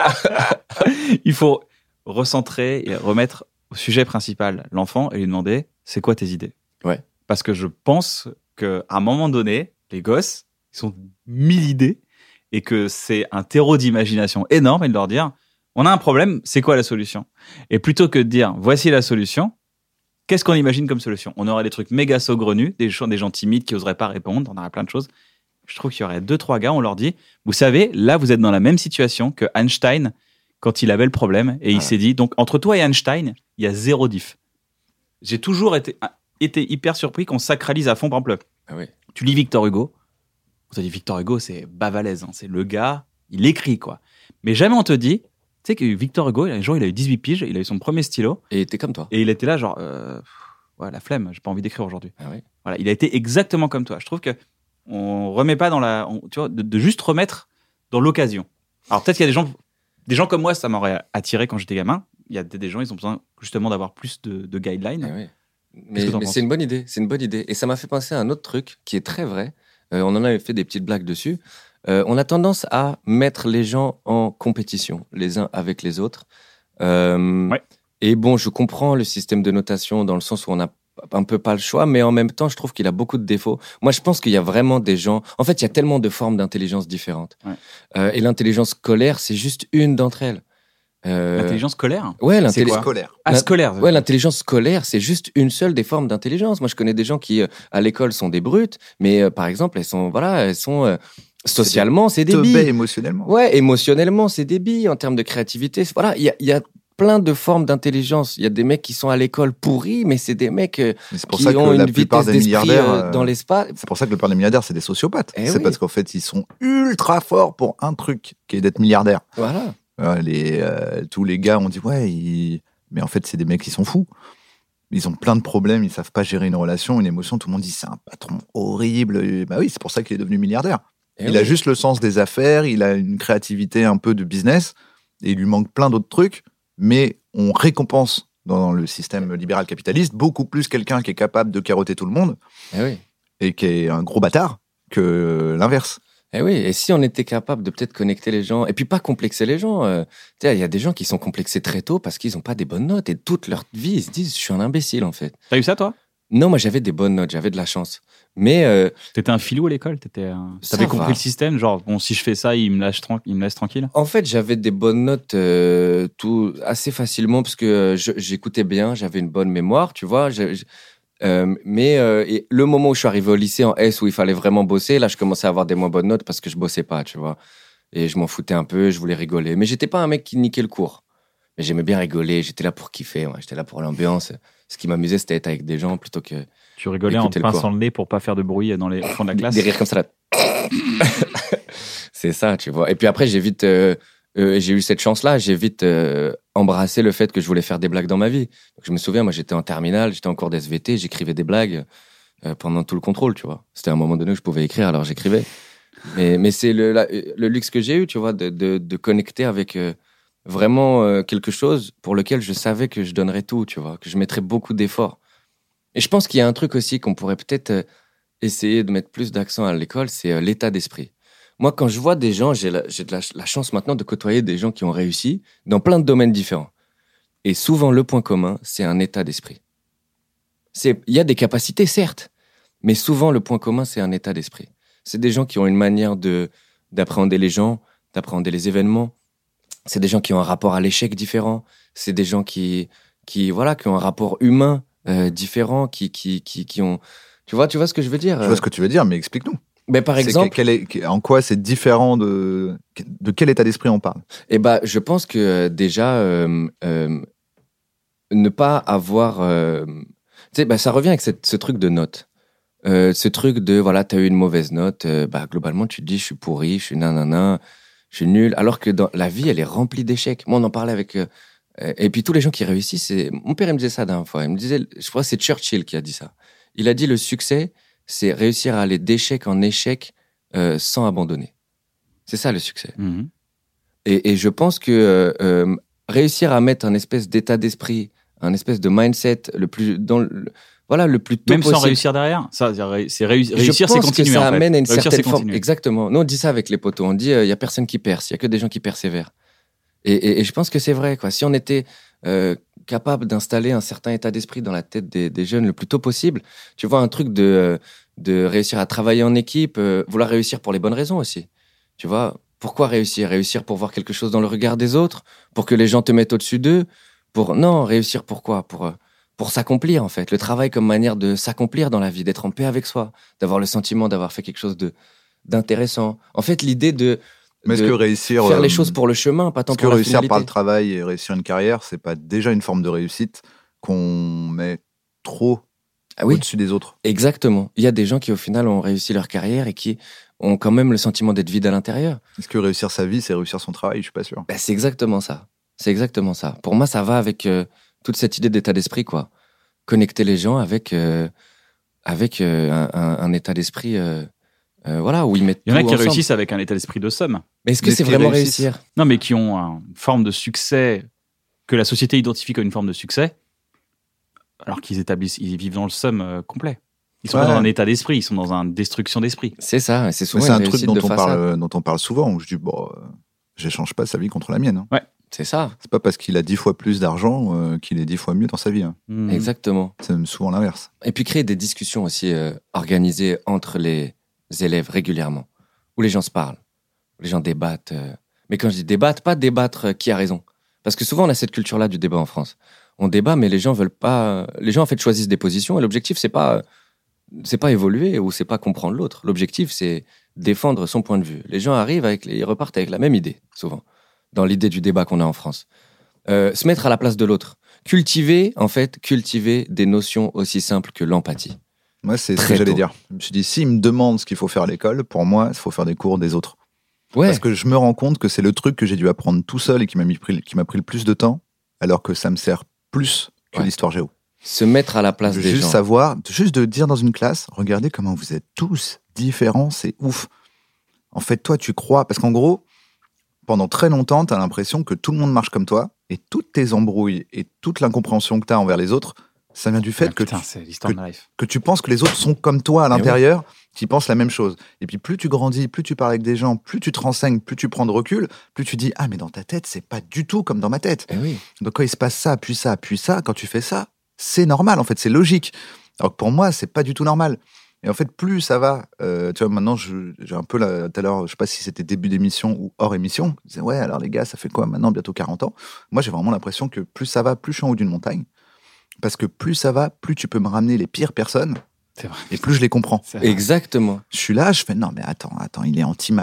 Il faut recentrer et remettre au sujet principal l'enfant et lui demander c'est quoi tes idées. Ouais. Parce que je pense qu'à un moment donné, les gosses, ils ont 1000 idées et que c'est un terreau d'imagination énorme et de leur dire on a un problème, c'est quoi la solution? Et plutôt que de dire voici la solution, qu'est-ce qu'on imagine comme solution? On aurait des trucs méga saugrenus, des gens timides qui oseraient pas répondre, on aurait plein de choses. Je trouve qu'il y aurait 2-3 gars, on leur dit vous savez, là vous êtes dans la même situation que Einstein quand il avait le problème et il s'est dit donc entre toi et Einstein, il y a 0 diff. J'ai toujours été hyper surpris qu'on sacralise à fond, par exemple. Ah oui. Tu lis Victor Hugo, on te dit Victor Hugo, c'est bavalaise, hein, c'est le gars, il écrit quoi. Mais jamais on te dit, tu sais que Victor Hugo, un jour il a eu 18 piges, il a eu son premier stylo Et t'es comme toi. et il était là genre, ouais, la flemme, j'ai pas envie d'écrire aujourd'hui. Ah oui. Voilà, il a été exactement comme toi. Je trouve que on remet pas dans la, tu vois, de juste remettre dans l'occasion. Alors peut-être qu'il y a des gens comme moi, ça m'aurait attiré quand j'étais gamin. Il y a des gens, ils ont besoin justement d'avoir plus de guidelines. Ah oui. Qu'est-ce que t'en Mais penses? c'est une bonne idée. C'est une bonne idée. Et ça m'a fait penser à un autre truc qui est très vrai. On en avait fait des petites blagues dessus. On a tendance à mettre les gens en compétition, les uns avec les autres. Ouais. Et bon, je comprends le système de notation dans le sens où on n'a un peu pas le choix, mais en même temps, je trouve qu'il a beaucoup de défauts. Moi, je pense qu'il y a vraiment des gens... En fait, il y a tellement de formes d'intelligence différentes. Ouais. Et l'intelligence scolaire, c'est juste une d'entre elles. L'intelligence scolaire. Ouais, C'est l'intelligence... quoi Scolaire. Ah, scolaire. Ouais, l'intelligence scolaire, c'est juste une seule des formes d'intelligence. Moi, je connais des gens qui, à l'école, sont des brutes, mais par exemple, elles sont socialement, c'est des Teubé billes. émotionnellement. Ouais, émotionnellement, c'est des billes. En termes de créativité, voilà, il y a plein de formes d'intelligence. Il y a des mecs qui sont à l'école pourris, mais c'est des mecs Mais c'est pour qui ça que ont la une plupart vitesse des d'esprit milliardaires, dans l'espace. c'est pour ça que la plupart des milliardaires, c'est des sociopathes. Eh C'est oui. parce qu'en fait, ils sont ultra forts pour un truc, qui est d'être milliardaire. Voilà. Tous les gars ont dit mais en fait, c'est des mecs qui sont fous. Ils ont plein de problèmes, ils savent pas gérer une relation, une émotion. Tout le monde dit c'est un patron horrible. Et bah oui, c'est pour ça qu'il est devenu milliardaire. Eh Il oui. a juste le sens des affaires, il a une créativité un peu de business, et il lui manque plein d'autres trucs, mais on récompense dans le système libéral capitaliste beaucoup plus quelqu'un qui est capable de carotter tout le monde Eh oui. et qui est un gros bâtard que l'inverse. Eh oui, et si on était capable de peut-être connecter les gens, et puis pas complexer les gens, tu sais, il y a des gens qui sont complexés très tôt parce qu'ils n'ont pas des bonnes notes, et toute leur vie, ils se disent, je suis un imbécile, en fait. T'as eu ça, toi? Non, moi, j'avais des bonnes notes, j'avais de la chance. Mais T'étais un filou à l'école? Ça T'avais va. compris le système? Genre, bon, si je fais ça, il me laisse tranquille? en fait, j'avais des bonnes notes tout assez facilement parce que j'écoutais bien, j'avais une bonne mémoire, tu vois. Et le moment où je suis arrivé au lycée en S où il fallait vraiment bosser, là, je commençais à avoir des moins bonnes notes parce que je bossais pas, tu vois. Et je m'en foutais un peu, je voulais rigoler. Mais j'étais pas un mec qui niquait le cours. Mais j'aimais bien rigoler, j'étais là pour kiffer, moi. J'étais là pour l'ambiance. Ce qui m'amusait, c'était être avec des gens plutôt que... Tu rigolais en te écouter le pinçant cours. le nez pour pas faire de bruit au fond de la classe. Des rires comme ça, là. C'est ça, tu vois. Et puis après, j'ai eu cette chance-là, j'ai vite embrassé le fait que je voulais faire des blagues dans ma vie. Donc, je me souviens, moi, j'étais en terminale, j'étais en cours d'SVT, j'écrivais des blagues pendant tout le contrôle, tu vois. C'était un moment donné où je pouvais écrire, alors j'écrivais. Mais c'est le luxe que j'ai eu, tu vois, de connecter avec vraiment quelque chose pour lequel je savais que je donnerais tout, tu vois, que je mettrais beaucoup d'efforts. Et je pense qu'il y a un truc aussi qu'on pourrait peut-être essayer de mettre plus d'accent à l'école, c'est l'état d'esprit. Moi, quand je vois des gens, j'ai la chance maintenant de côtoyer des gens qui ont réussi dans plein de domaines différents. Et souvent, le point commun, c'est un état d'esprit. Il y a des capacités, certes, mais souvent, le point commun, c'est un état d'esprit. C'est des gens qui ont une manière d'appréhender les gens, d'appréhender les événements. C'est des gens qui ont un rapport à l'échec différent. C'est des gens qui ont un rapport humain différent, qui ont... Tu vois ce que je veux dire? Je vois ce que tu veux dire, mais explique-nous. Ben, par exemple... En quoi c'est différent de quel état d'esprit on parle? Eh ben, je pense que déjà, ne pas avoir... tu sais, ça revient avec ce truc de note. Ce truc de, voilà, t'as eu une mauvaise note, globalement, tu te dis, je suis pourri, je suis nanana, je suis nul. Alors que dans la vie, elle est remplie d'échecs. Moi, on en parlait avec... et puis, tous les gens qui réussissent, mon père, il me disait ça d'un fois. Il me disait, je crois que c'est Churchill qui a dit ça. Il a dit, le succès, c'est réussir à aller d'échec en échec sans abandonner. C'est ça, le succès. Mhm. Et je pense que réussir à mettre un espèce d'état d'esprit, un espèce de mindset le plus le plus tôt Même possible. sans réussir derrière. Ça, c'est réussir, Je c'est pense continuer. que ça en fait. amène à une Réussir, certaine c'est forme. continuer. Exactement. Nous, on dit ça avec les potos. On dit, il y a personne qui perce. Il y a que des gens qui persévèrent. Et je pense que c'est vrai, quoi. Si on était capable d'installer un certain état d'esprit dans la tête des jeunes le plus tôt possible, tu vois, un truc de réussir à travailler en équipe, vouloir réussir pour les bonnes raisons aussi. Tu vois, pourquoi réussir? Réussir pour voir quelque chose dans le regard des autres, pour que les gens te mettent au-dessus d'eux. Non, réussir pourquoi? Pour s'accomplir, en fait. Le travail comme manière de s'accomplir dans la vie, d'être en paix avec soi, d'avoir le sentiment d'avoir fait quelque chose d'intéressant. En fait, l'idée Mais est-ce que réussir... faire les choses pour le chemin, pas tant Est-ce que pour la réussir finalité. par le travail et réussir une carrière, c'est pas déjà une forme de réussite qu'on met trop Ah oui, au-dessus des autres? exactement. Il y a des gens qui, au final, ont réussi leur carrière et qui ont quand même le sentiment d'être vides à l'intérieur. Est-ce que réussir sa vie, c'est réussir son travail? Je suis pas sûr. Ben, c'est exactement ça. C'est exactement ça. Pour moi, ça va avec toute cette idée d'état d'esprit, quoi. Connecter les gens avec un état d'esprit, où ils mettent Il y en a tout qui ensemble. réussissent avec un état d'esprit de somme. Mais est-ce que Mais c'est qui vraiment réussissent. réussir? Non, mais qui ont une forme de succès que la société identifie comme une forme de succès, alors qu'ils vivent dans le somme complet. Ils sont Ouais. pas dans un état d'esprit, ils sont dans une destruction d'esprit. C'est ça. Et c'est Mais souvent c'est une un truc réussite dont de on façade. parle souvent, où je dis, j'échange pas sa vie contre la mienne. Hein. C'est ça. C'est pas parce qu'il a 10 fois plus d'argent qu'il est 10 fois mieux dans sa vie. Hein. Mhm. Exactement. C'est même souvent l'inverse. Et puis créer des discussions aussi organisées entre les élèves régulièrement, où les gens se parlent, où les gens débattent. Mais quand je dis débattre, pas débattre qui a raison. Parce que souvent, on a cette culture-là du débat en France. On débat, mais les gens veulent pas... Les gens, en fait, choisissent des positions, et l'objectif, c'est pas évoluer ou c'est pas comprendre l'autre. L'objectif, c'est défendre son point de vue. Les gens arrivent, ils repartent avec la même idée, souvent, dans l'idée du débat qu'on a en France. Se mettre à la place de l'autre. Cultiver des notions aussi simples que l'empathie. Moi, c'est ce Très que j'allais tôt. dire. Je me suis dit, s'il me demande ce qu'il faut faire à l'école, pour moi, il faut faire des cours des autres. Ouais, Parce que je me rends compte que c'est le truc que j'ai dû apprendre tout seul et qui m'a pris le plus de temps, alors que ça me sert plus que Ouais. l'histoire géo. se mettre à la place De des juste gens. savoir, juste de dire dans une classe, regardez comment vous êtes tous différents, c'est ouf. En fait, toi, tu crois, parce qu'en gros, pendant très longtemps, tu as l'impression que tout le monde marche comme toi, et toutes tes embrouilles et toute l'incompréhension que tu as envers les autres, ça vient du fait Ah, putain, c'est l'histoire de ma life. que tu penses que les autres sont comme toi à Eh oui. l'intérieur, qui pensent la même chose. Et puis plus tu grandis, plus tu parles avec des gens, plus tu te renseignes, plus tu prends de recul, plus tu dis, ah mais dans ta tête, c'est pas du tout comme dans ma tête. Eh oui. Donc quand il se passe ça, puis ça, puis ça, quand tu fais ça, c'est normal, en fait, c'est logique. Alors que pour moi, c'est pas du tout normal. Et en fait, plus ça va, tu vois, maintenant, j'ai un peu, tout à l'heure, je sais pas si c'était début d'émission ou hors émission, je disais, ouais, alors les gars, ça fait quoi maintenant, bientôt 40 ans? Moi, j'ai vraiment l'impression que plus ça va, plus je suis en haut d'une montagne. Parce que plus ça va, plus tu peux me ramener les pires personnes, C'est vrai. et plus je les comprends. C'est vrai. Exactement. Je suis là, je fais, non, mais attends, il est anti-masque.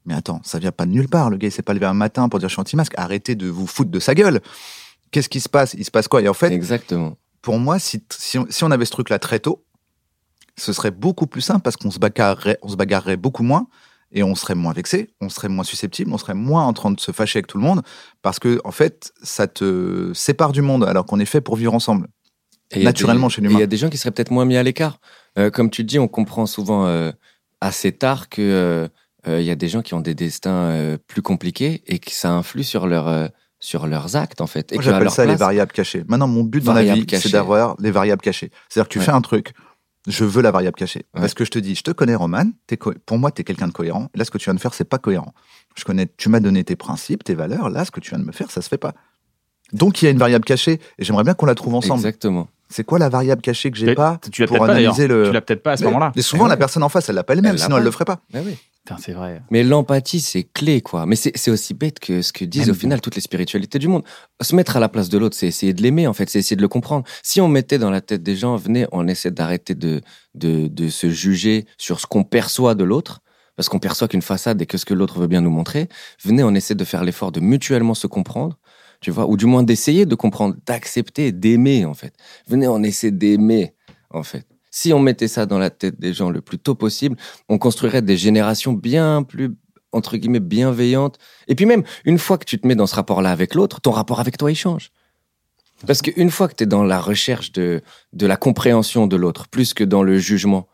Mais attends, ça vient pas de nulle part. Le gars, il s'est pas levé un matin pour dire je suis anti-masque. Arrêtez de vous foutre de sa gueule. Qu'est-ce qui se passe? Il se passe quoi? Et en fait, Exactement. pour moi, si on avait ce truc-là très tôt, ce serait beaucoup plus simple parce qu'on se bagarrerait beaucoup moins et on serait moins vexé, on serait moins susceptible, on serait moins en train de se fâcher avec tout le monde parce que, en fait, ça te sépare du monde alors qu'on est fait pour vivre ensemble. Et il y a Naturellement, chez l'humain. Il y a des gens qui seraient peut-être moins mis à l'écart. Comme tu dis, on comprend souvent assez tard que il y a des gens qui ont des destins plus compliqués et que ça influe sur leurs actes, en fait. Et Moi, qu'à j'appelle leur ça les place- variables cachées. Maintenant, mon but dans la Variables vie, cachées. c'est d'avoir les variables cachées. C'est-à-dire que tu Ouais. fais un truc, je veux la variable cachée. Ouais. Parce que je te dis, je te connais, Roman, pour moi, tu es quelqu'un de cohérent. Et là, ce que tu viens de faire, c'est pas cohérent. Tu m'as donné tes principes, tes valeurs. Là, ce que tu viens de me faire, ça se fait pas. Donc, il y a une variable cachée. Et j'aimerais bien qu'on la trouve ensemble. Exactement. C'est quoi la variable cachée que j'ai Mais pas tu l'as pour peut-être pas d'ailleurs. analyser le. Tu l'as peut-être pas à ce Mais- moment-là. Et souvent, Eh la ouais. personne en face, elle l'a pas elle-même, Elle l'a sinon elle pas. le ferait pas. Mais oui. Putain, c'est vrai. Mais l'empathie, c'est clé, quoi. Mais c'est aussi bête que ce que disent Même au final toutes les spiritualités du monde. Se mettre à la place de l'autre, c'est essayer de l'aimer, en fait. C'est essayer de le comprendre. Si on mettait dans la tête des gens, venez, on essaie d'arrêter de se juger sur ce qu'on perçoit de l'autre, parce qu'on perçoit qu'une façade et que ce que l'autre veut bien nous montrer. Venez, on essaie de faire l'effort de mutuellement se comprendre, tu vois, ou du moins d'essayer de comprendre, d'accepter, d'aimer, en fait. Venez, on essaie d'aimer, en fait. Si on mettait ça dans la tête des gens le plus tôt possible, on construirait des générations bien plus, entre guillemets, bienveillantes. Et puis même, une fois que tu te mets dans ce rapport-là avec l'autre, ton rapport avec toi, il change. Parce qu'une fois que tu es dans la recherche de la compréhension de l'autre, plus que dans le jugement,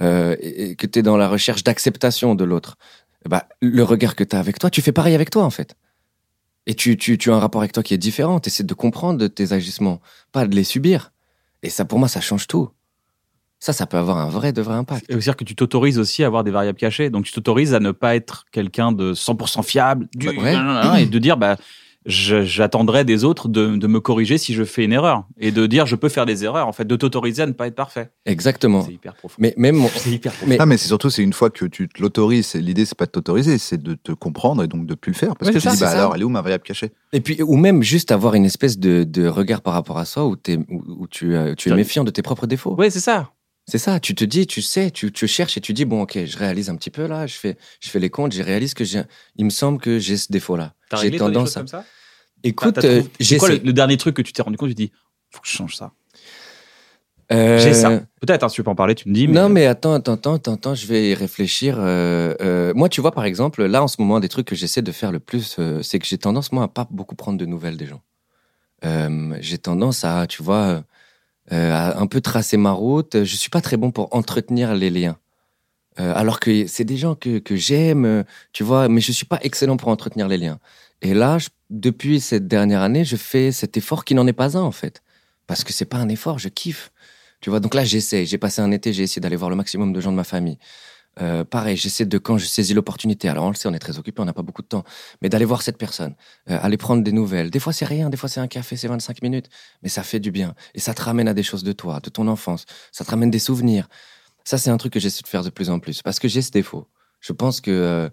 et que tu es dans la recherche d'acceptation de l'autre, bah, le regard que tu as avec toi, tu fais pareil avec toi, en fait. Et tu as un rapport avec toi qui est différent. Tu essaies de comprendre tes agissements, pas de les subir. Et ça, pour moi, ça change tout. Ça peut avoir un vrai impact. C'est-à-dire que tu t'autorises aussi à avoir des variables cachées. Donc, tu t'autorises à ne pas être quelqu'un de 100% fiable Ouais. et de dire, j'attendrai des autres de me corriger si je fais une erreur. Et de dire, je peux faire des erreurs, en fait, de t'autoriser à ne pas être parfait. Exactement. C'est hyper profond. Mais même, C'est hyper profond. mais- Ah, mais c'est surtout, c'est une fois que tu te l'autorises. L'idée, c'est pas de t'autoriser, c'est de te comprendre et donc de plus le faire. Parce Ouais, que c'est tu ça, dis, c'est ça. alors, elle est où ma variable cachée? Et puis, ou même juste avoir une espèce de regard par rapport à soi où tu es méfiant de tes propres défauts. Ouais, c'est ça. C'est ça, tu te dis, tu sais, tu cherches et tu dis, bon, ok, je réalise un petit peu là, je fais les comptes, je réalise que il me semble que j'ai ce défaut-là. T'as J'ai réglé toi, des tendance choses à. comme ça? Écoute, T'as trouvé- c'est quoi j'essaie. le dernier truc que tu t'es rendu compte? Tu dis, faut que je change ça. Euh, J'ai ça. Peut-être, hein, si tu veux pas en parler, tu me dis. Non, mais attends, je vais y réfléchir. Moi, tu vois, par exemple, là, en ce moment, des trucs que j'essaie de faire le plus, c'est que j'ai tendance, moi, à pas beaucoup prendre de nouvelles des gens. J'ai tendance à, tu vois, à un peu tracer ma route. Je suis pas très bon pour entretenir les liens. Alors que c'est des gens que j'aime, tu vois, mais je suis pas excellent pour entretenir les liens. Et là, depuis cette dernière année, je fais cet effort qui n'en est pas un, en fait. Parce que c'est pas un effort, je kiffe. Tu vois, donc là, j'essaie. J'ai passé un été, j'ai essayé d'aller voir le maximum de gens de ma famille. Pareil, j'essaie quand je saisis l'opportunité. Alors, on le sait, on est très occupé, on n'a pas beaucoup de temps. Mais d'aller voir cette personne, aller prendre des nouvelles. Des fois, c'est rien, des fois, c'est un café, c'est 25 minutes. Mais ça fait du bien. Et ça te ramène à des choses de toi, de ton enfance. Ça te ramène des souvenirs. Ça, c'est un truc que j'essaie de faire de plus en plus. Parce que j'ai ce défaut. Je pense que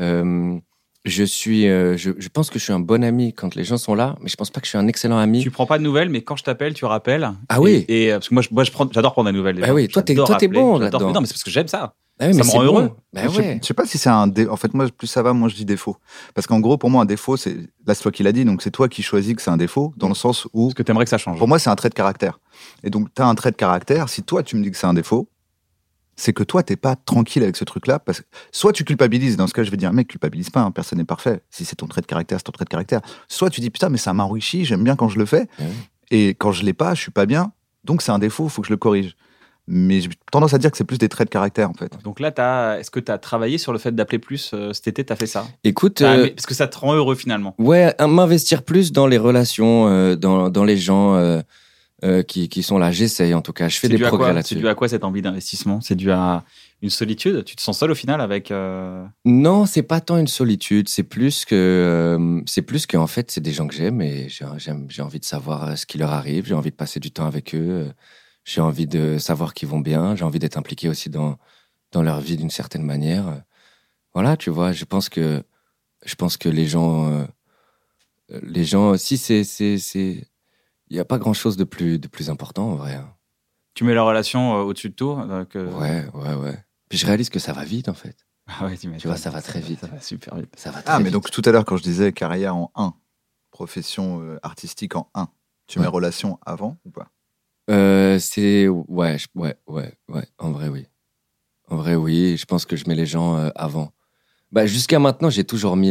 je pense que je suis un bon ami quand les gens sont là, mais je pense pas que je suis un excellent ami. Tu prends pas de nouvelles, mais quand je t'appelle, tu rappelles. Ah oui. Et parce que moi, j'adore prendre des nouvelles. des Bah gens. oui, toi, t'es J'adore bon rappeler, j'adore- là-dedans. Non, mais c'est parce que j'aime ça. Ah oui, ça mais me c'est rend bon. heureux. Bah Je ouais. sais pas si c'est en fait, moi, plus ça va, moins je dis défaut. Parce qu'en gros, pour moi, un défaut, là, c'est toi qui l'as dit, donc c'est toi qui choisis que c'est un défaut, dans le sens où, Parce que t'aimerais que ça change. pour moi, c'est un trait de caractère. Et donc, tu as un trait de caractère, si toi, tu me dis que c'est un défaut, c'est que toi, t'es pas tranquille avec ce truc-là, parce que soit tu culpabilises, dans ce cas, je vais dire, mec, culpabilise pas, hein, personne n'est parfait. Si c'est ton trait de caractère, c'est ton trait de caractère. Soit tu dis, putain, mais ça m'enrichit, j'aime bien quand je le fais, Ouais. et quand je l'ai pas, je suis pas bien, donc c'est un défaut, faut que je le corrige. Mais j'ai tendance à dire que c'est plus des traits de caractère, en fait. Donc là, est-ce que tu as travaillé sur le fait d'appeler plus cet été? Tu as fait ça? Écoute, Parce que ça te rend heureux finalement. ouais, m'investir plus dans les relations, dans les gens qui sont là. J'essaye en tout cas. Je fais C'est des dû à progrès quoi? là-dessus. C'est dû à quoi cette envie d'investissement? C'est dû à une solitude? Tu te sens seul au final avec. Non, c'est pas tant une solitude. C'est plus que en fait, c'est des gens que j'aime et j'ai envie de savoir ce qui leur arrive. J'ai envie de passer du temps avec eux. J'ai envie de savoir qu'ils vont bien. J'ai envie d'être impliqué aussi dans leur vie d'une certaine manière. Voilà, tu vois. Je pense que les gens aussi, il y a pas grand chose de plus important en vrai. Hein. Tu mets la relation au-dessus de tout. Ouais. Puis je réalise que ça va vite en fait. Ah ouais, Tu vois, ça va très vite. Ça va super vite. Ça va très mais vite. donc tout à l'heure, quand je disais carrière en 1, profession artistique en 1, tu mets relation avant ou pas? C'est... Ouais. En vrai, oui. En vrai, oui. Je pense que je mets les gens avant. Bah, jusqu'à maintenant, j'ai toujours mis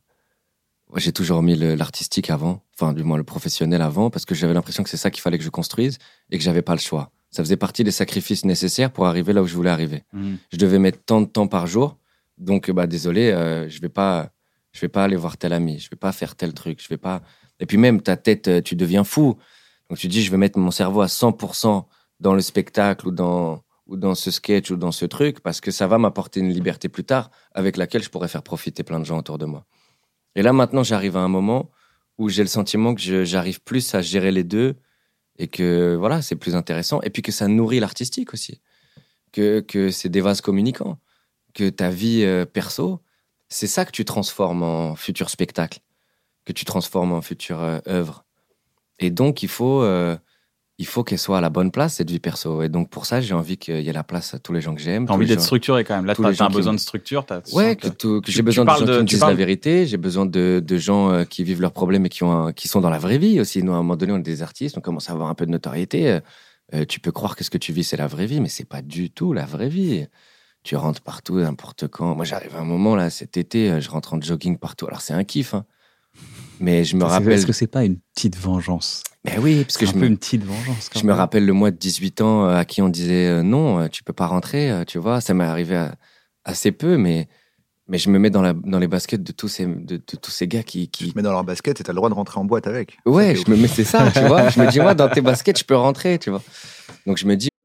l'artistique avant. Enfin, du moins, le professionnel avant, parce que j'avais l'impression que c'est ça qu'il fallait que je construise et que j'avais pas le choix. Ça faisait partie des sacrifices nécessaires pour arriver là où je voulais arriver. Je devais mettre tant de temps par jour. Donc, désolé, je vais pas aller voir tel ami. Je vais pas faire tel truc. Je vais pas... Et puis même, ta tête, tu deviens fou. Donc, tu dis, je vais mettre mon cerveau à 100% dans le spectacle ou dans ce sketch ou dans ce truc parce que ça va m'apporter une liberté plus tard avec laquelle je pourrais faire profiter plein de gens autour de moi. Et là, maintenant, j'arrive à un moment où j'ai le sentiment que j'arrive plus à gérer les deux et que, voilà, c'est plus intéressant. Et puis que ça nourrit l'artistique aussi. Que c'est des vases communicants. Que ta vie perso, c'est ça que tu transformes en futur spectacle. Que tu transformes en future œuvre. Et donc, il faut qu'elle soit à la bonne place, cette vie perso. Et donc, pour ça, j'ai envie qu'il y ait la place à tous les gens que j'aime. T'as envie d'être structuré quand même. Là, t'as un besoin de structure. Ouais, que j'ai besoin de gens qui me disent la vérité. J'ai besoin de gens qui vivent leurs problèmes et qui sont dans la vraie vie aussi. Nous, à un moment donné, on est des artistes, on commence à avoir un peu de notoriété. Tu peux croire que ce que tu vis, c'est la vraie vie, mais c'est pas du tout la vraie vie. Tu rentres partout, n'importe quand. Moi, j'arrive à un moment, là, cet été, je rentre en jogging partout. Alors, c'est un kiff, hein. Mais je me rappelle... Est-ce que c'est pas une petite vengeance? Ben oui, parce que c'est un peu une petite vengeance. Je me rappelle le mois de 18 ans à qui on disait non, tu peux pas rentrer, tu vois. Ça m'est arrivé assez peu, mais je me mets dans les baskets de tous ces gars qui... Tu te mets dans leur basket et t'as le droit de rentrer en boîte avec. Ouais, je me mets, c'est ça, tu vois. Je me dis, moi, dans tes baskets, je peux rentrer, tu vois. Donc, je me dis...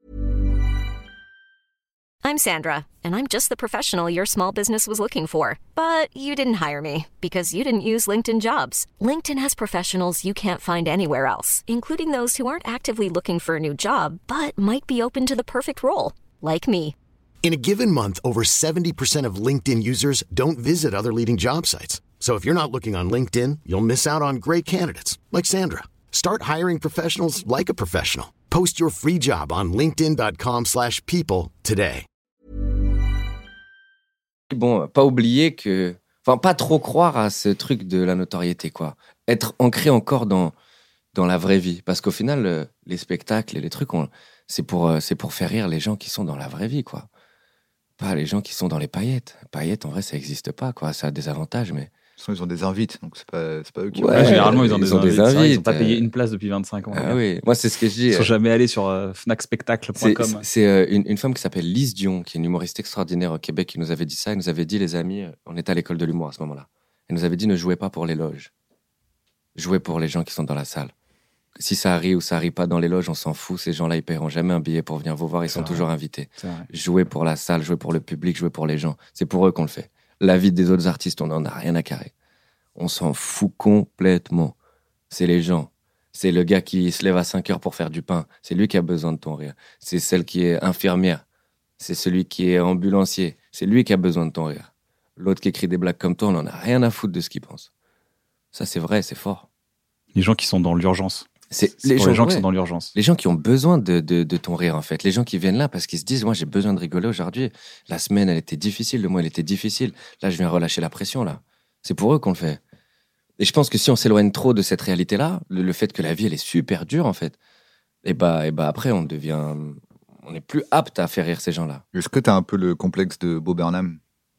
I'm Sandra, and I'm just the professional your small business was looking for. But you didn't hire me because you didn't use LinkedIn Jobs. LinkedIn has professionals you can't find anywhere else, including those who aren't actively looking for a new job, but might be open to the perfect role, like me. In a given month, over 70% of LinkedIn users don't visit other leading job sites. So if you're not looking on LinkedIn, you'll miss out on great candidates like Sandra. Start hiring professionals like a professional. Post your free job on linkedin.com/people today. Bon, pas oublier que... Enfin, pas trop croire à ce truc de la notoriété, quoi. Être ancré encore dans la vraie vie. Parce qu'au final, les spectacles et les trucs, c'est pour faire rire les gens qui sont dans la vraie vie, quoi. Pas les gens qui sont dans les paillettes. Paillettes, en vrai, ça n'existe pas, quoi. Ça a des avantages, mais... Ils ont des invites, donc c'est pas eux qui... Ouais, généralement, ils ont des invites. Ils n'ont pas payé une place depuis 25 ans. Ah oui, moi, c'est ce que je dis. Ils sont jamais allés sur fnacspectacle.com. C'est une femme qui s'appelle Lise Dion, qui est une humoriste extraordinaire au Québec, qui nous avait dit ça. Elle nous avait dit, les amis, on était à l'école de l'humour à ce moment-là. Elle nous avait dit, ne jouez pas pour les loges. Jouez pour les gens qui sont dans la salle. Si ça arrive ou ça arrive pas dans les loges, on s'en fout. Ces gens-là, ils paieront jamais un billet pour venir vous voir. Ils sont toujours invités. Jouez pour la salle, jouez pour le public, jouez pour les gens. C'est pour eux qu'on le fait. La vie des autres artistes, on n'en a rien à carrer. On s'en fout complètement. C'est les gens. C'est le gars qui se lève à 5 heures pour faire du pain. C'est lui qui a besoin de ton rire. C'est celle qui est infirmière. C'est celui qui est ambulancier. C'est lui qui a besoin de ton rire. L'autre qui écrit des blagues comme toi, on n'en a rien à foutre de ce qu'il pense. Ça, c'est vrai, c'est fort. Les gens qui sont dans l'urgence. C'est les gens qui sont dans l'urgence. Les gens qui ont besoin de ton rire, en fait. Les gens qui viennent là parce qu'ils se disent, moi, j'ai besoin de rigoler aujourd'hui. La semaine, elle était difficile. Le mois, elle était difficile. Là, je viens relâcher la pression, là. C'est pour eux qu'on le fait. Et je pense que si on s'éloigne trop de cette réalité-là, le fait que la vie, elle est super dure, en fait, et bah après, on est plus apte à faire rire ces gens-là. Est-ce que tu as un peu le complexe de Bo Burnham?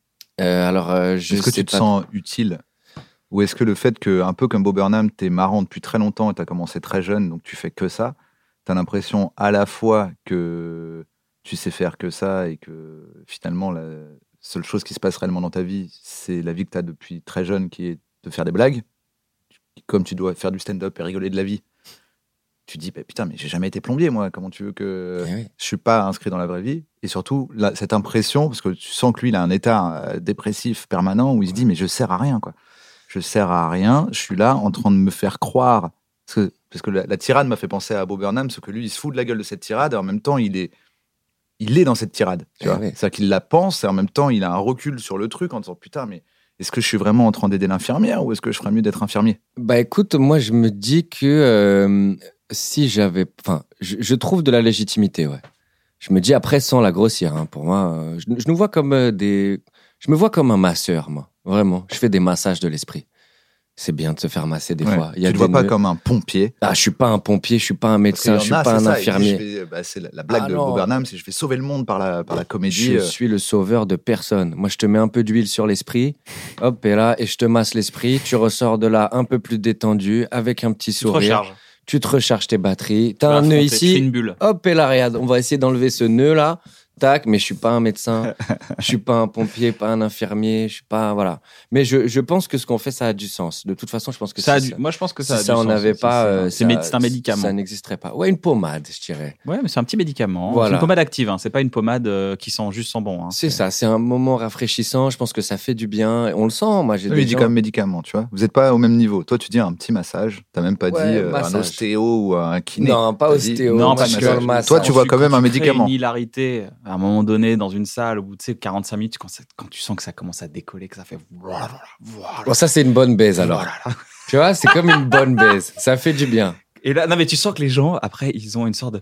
Est-ce que tu te sens utile? Ou est-ce que le fait que, un peu comme Bo Burnham, t'es marrant depuis très longtemps et t'as commencé très jeune, donc tu fais que ça, t'as l'impression à la fois que tu sais faire que ça et que finalement, la seule chose qui se passe réellement dans ta vie, c'est la vie que t'as depuis très jeune, qui est de faire des blagues. Comme tu dois faire du stand-up et rigoler de la vie, tu dis, bah, putain, mais j'ai jamais été plombier, moi. Comment tu veux que je suis pas inscrit dans la vraie vie? Et surtout, là, cette impression, parce que tu sens que lui, il a un état dépressif permanent où il se dit, mais je sers à rien, quoi. Je sers à rien. Je suis là en train de me faire croire. Parce que la tirade m'a fait penser à Bo Burnham, parce que lui, il se fout de la gueule de cette tirade, et en même temps, il est dans cette tirade. Tu vois. C'est-à-dire qu'il la pense, et en même temps, il a un recul sur le truc en disant, putain, mais est-ce que je suis vraiment en train d'aider l'infirmière ou est-ce que je ferais mieux d'être infirmier? Bah écoute, moi je me dis que si j'avais... Enfin, je trouve de la légitimité, ouais. Je me dis après sans la grossir, hein, pour moi, je nous vois comme je Je me vois comme un masseur, moi. Vraiment. Je fais des massages de l'esprit. C'est bien de se faire masser des fois. Tu ne te vois pas comme un pompier. Ah, je suis pas un pompier, je suis pas un médecin, je suis pas un infirmier. C'est la blague de Bob Burnham, c'est je vais sauver le monde par la comédie. Je suis le sauveur de personne. Moi, je te mets un peu d'huile sur l'esprit, hop, et là, et je te masse l'esprit. Tu ressors de là un peu plus détendu, avec un petit sourire. Tu te recharges tes batteries. T'as un nœud ici. Une bulle. Hop, et là, regarde, on va essayer d'enlever ce nœud-là. Tac, mais je suis pas un médecin, je suis pas un pompier, pas un infirmier, je suis pas, voilà. Mais je pense que ce qu'on fait, ça a du sens. De toute façon, je pense que moi, je pense que ça a si du ça sens. on n'avait pas, c'est un médicament. Ça n'existerait pas. Ouais, une pommade, je dirais. Ouais, mais c'est un petit médicament. Voilà. C'est une pommade active. Hein. C'est pas une pommade qui sent bon. Hein. C'est ça. C'est un moment rafraîchissant. Je pense que ça fait du bien. On le sent. Moi, j'ai il dit comme médicament, tu vois. Vous n'êtes pas au même niveau. Toi, tu dis un petit massage. T'as même pas dit un ostéo ou un kiné. Non, pas ostéo. Non, parce que toi, tu vois quand même un médicament. Une hilarité à un moment donné dans une salle où tu sais 45 minutes quand tu sens que ça commence à décoller, que ça fait voilà. Bon, ça c'est une bonne baise alors. Tu vois, c'est comme une bonne baise. Ça fait du bien. Et là, non mais tu sens que les gens après ils ont une sorte de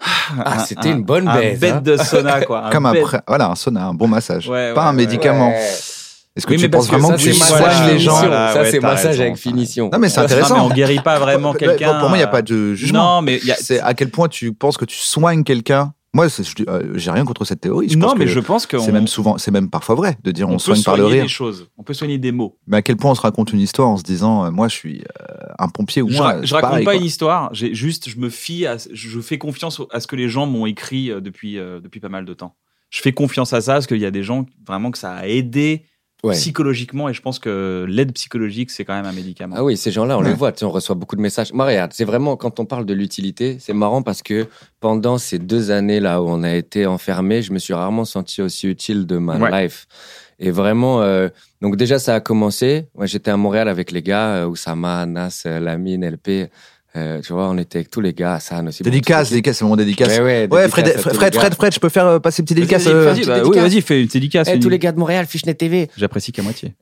c'était une bonne baise. Un bête de sauna quoi. Comme un sauna, un bon massage, pas un médicament. Ouais. Est-ce que tu penses vraiment que tu soignes les gens? Ça c'est massage avec finition. Non mais c'est intéressant. Non, mais on guérit pas vraiment quelqu'un. Pour moi, il y a pas de jugement. Non mais c'est à quel point tu penses que tu soignes quelqu'un. Moi, j'ai rien contre cette théorie. Je pense que c'est même parfois vrai de dire on soigne par le rire. Des choses. On peut soigner des mots. Mais à quel point on se raconte une histoire en se disant moi je suis un pompier ou moi. Je raconte pas une histoire. Je me fie je fais confiance à ce que les gens m'ont écrit depuis pas mal de temps. Je fais confiance à ça parce qu'il y a des gens vraiment que ça a aidé. Psychologiquement, et je pense que l'aide psychologique, c'est quand même un médicament. Ah oui, ces gens-là, on les voit, on reçoit beaucoup de messages. Moi, regarde, c'est vraiment, quand on parle de l'utilité, c'est marrant parce que pendant ces 2 années-là où on a été enfermés, je me suis rarement senti aussi utile de ma life. Et vraiment, donc déjà, ça a commencé. Moi, j'étais à Montréal avec les gars, Oussama, Nas, Lamine, LP. Tu vois, on était avec tous les gars, Hassan aussi. Dédicace, c'est mon dédicace. Ouais, Fred, je peux faire passer une petite dédicace. Vas-y, fais une dédicace. Tous les gars de Montréal, Fishnet TV. J'apprécie qu'à moitié.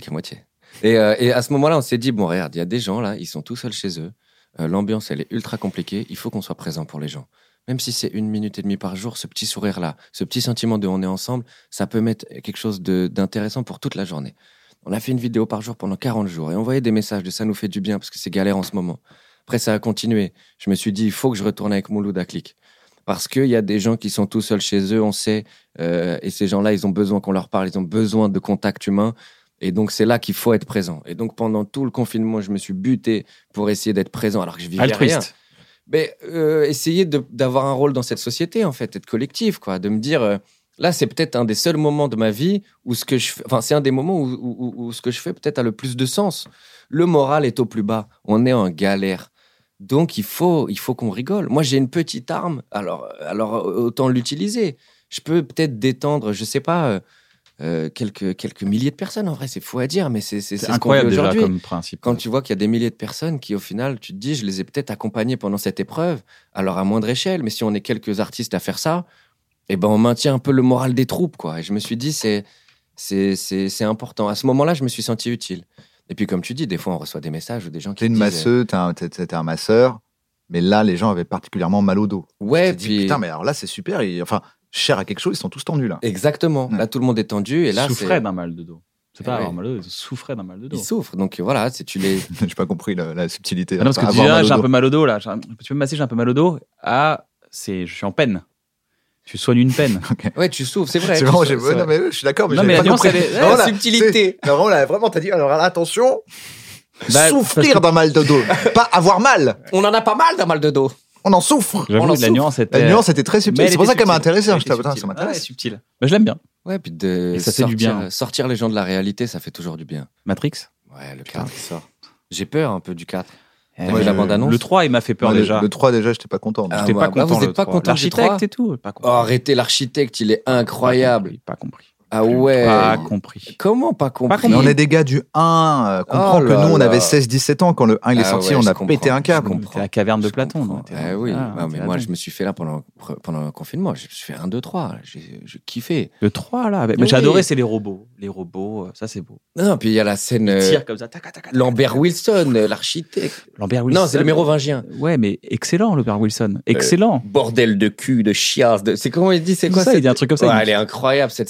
Et à ce moment-là, on s'est dit, bon, regarde, il y a des gens là, ils sont tout seuls chez eux. L'ambiance, elle est ultra compliquée. Il faut qu'on soit présent pour les gens. Même si c'est 1 minute et demie par jour, ce petit sourire-là, ce petit sentiment de on est ensemble, ça peut mettre quelque chose d'intéressant pour toute la journée. On a fait une vidéo par jour pendant 40 jours et on voyait des messages de ça nous fait du bien parce que c'est galère en ce moment. Après, ça a continué. Je me suis dit, il faut que je retourne avec Mouloud à Click. Parce qu'il y a des gens qui sont tout seuls chez eux, on sait, et ces gens-là, ils ont besoin qu'on leur parle, ils ont besoin de contact humain. Et donc, c'est là qu'il faut être présent. Et donc, pendant tout le confinement, je me suis buté pour essayer d'être présent alors que je vivais rien. Mais essayer d'avoir un rôle dans cette société, en fait, être collectif, quoi. De me dire, là, c'est peut-être un des seuls moments de ma vie où ce que je fais, c'est un des moments où ce que je fais peut-être a le plus de sens. Le moral est au plus bas. On est en galère. Donc, il faut qu'on rigole. Moi, j'ai une petite arme, alors autant l'utiliser. Je peux peut-être détendre, je sais pas, quelques milliers de personnes. En vrai, c'est fou à dire, mais c'est incroyable ce qu'on vit déjà aujourd'hui. comme principe. Quand tu vois qu'il y a des milliers de personnes qui, au final, tu te dis, je les ai peut-être accompagnées pendant cette épreuve, alors à moindre échelle. Mais si on est quelques artistes à faire ça, eh ben, on maintient un peu le moral des troupes, quoi. Et je me suis dit, c'est important. À ce moment-là, je me suis senti utile. Et puis, comme tu dis, des fois, on reçoit des messages ou des gens qui T'es une masseuse, t'es un masseur, mais là, les gens avaient particulièrement mal au dos. Ouais, puis... putain, mais alors là, c'est super. Cher à quelque chose, ils sont tous tendus, là. Exactement. Ouais. Là, tout le monde est tendu. Et là, souffrait d'un mal de dos. C'est pas avoir mal de dos, ils souffraient d'un mal de dos. Ils souffrent, donc voilà, tu les... J'ai pas compris la subtilité. Ah non, parce que tu dis, j'ai un peu mal au dos, là. Tu peux me masser, j'ai un peu mal au dos. Je suis en peine. Tu soignes une peine. Okay. Ouais, tu souffres, c'est vrai. C'est vraiment, non, mais je suis d'accord, mais j'avais pas compris. La subtilité. Non, vraiment, t'as dit, alors là, attention, souffrir d'un mal de dos, pas avoir mal. On en a pas mal d'un mal de dos. On en souffre. J'avoue, la nuance était très subtile. C'est pour ça qu'elle m'a intéressé. Ça m'intéresse. C'est subtil. Mais je l'aime bien. Ouais, puis ça fait du bien. Sortir les gens de la réalité, ça fait toujours du bien. Matrix. Ouais, le 4 qui sort. J'ai peur un peu du 4. T'as vu la bande-annonce ? Le 3, il m'a fait peur déjà. Le 3, déjà, j'étais pas content. J'étais pas content. Vous êtes pas content du 3 ? L'architecte et tout. Arrêtez, l'architecte, il est incroyable. Pas compris. Ah ouais. Pas compris. Comment pas compris ? Mais on est des gars du 1. Comprends que nous, on avait 16-17 ans quand le 1 il est sorti, on a pété un câble. C'était la caverne de Platon. Ah oui, mais moi, je me suis fait là pendant le confinement. Je me suis fait 1, 2, 3. J'ai kiffé. Le 3, là. Mais j'ai adoré, c'est les robots. Les robots, ça, c'est beau. Non, puis il y a la scène. Ils tirent comme ça. Lambert Wilson, l'architecte. Lambert Wilson. Non, c'est le mérovingien. Ouais, mais excellent, Lambert Wilson. Excellent. Bordel de cul, de chiasse. C'est comment il dit ? C'est quoi ça ? Il dit un truc comme ça. Elle est incroyable, cette scène-là. Le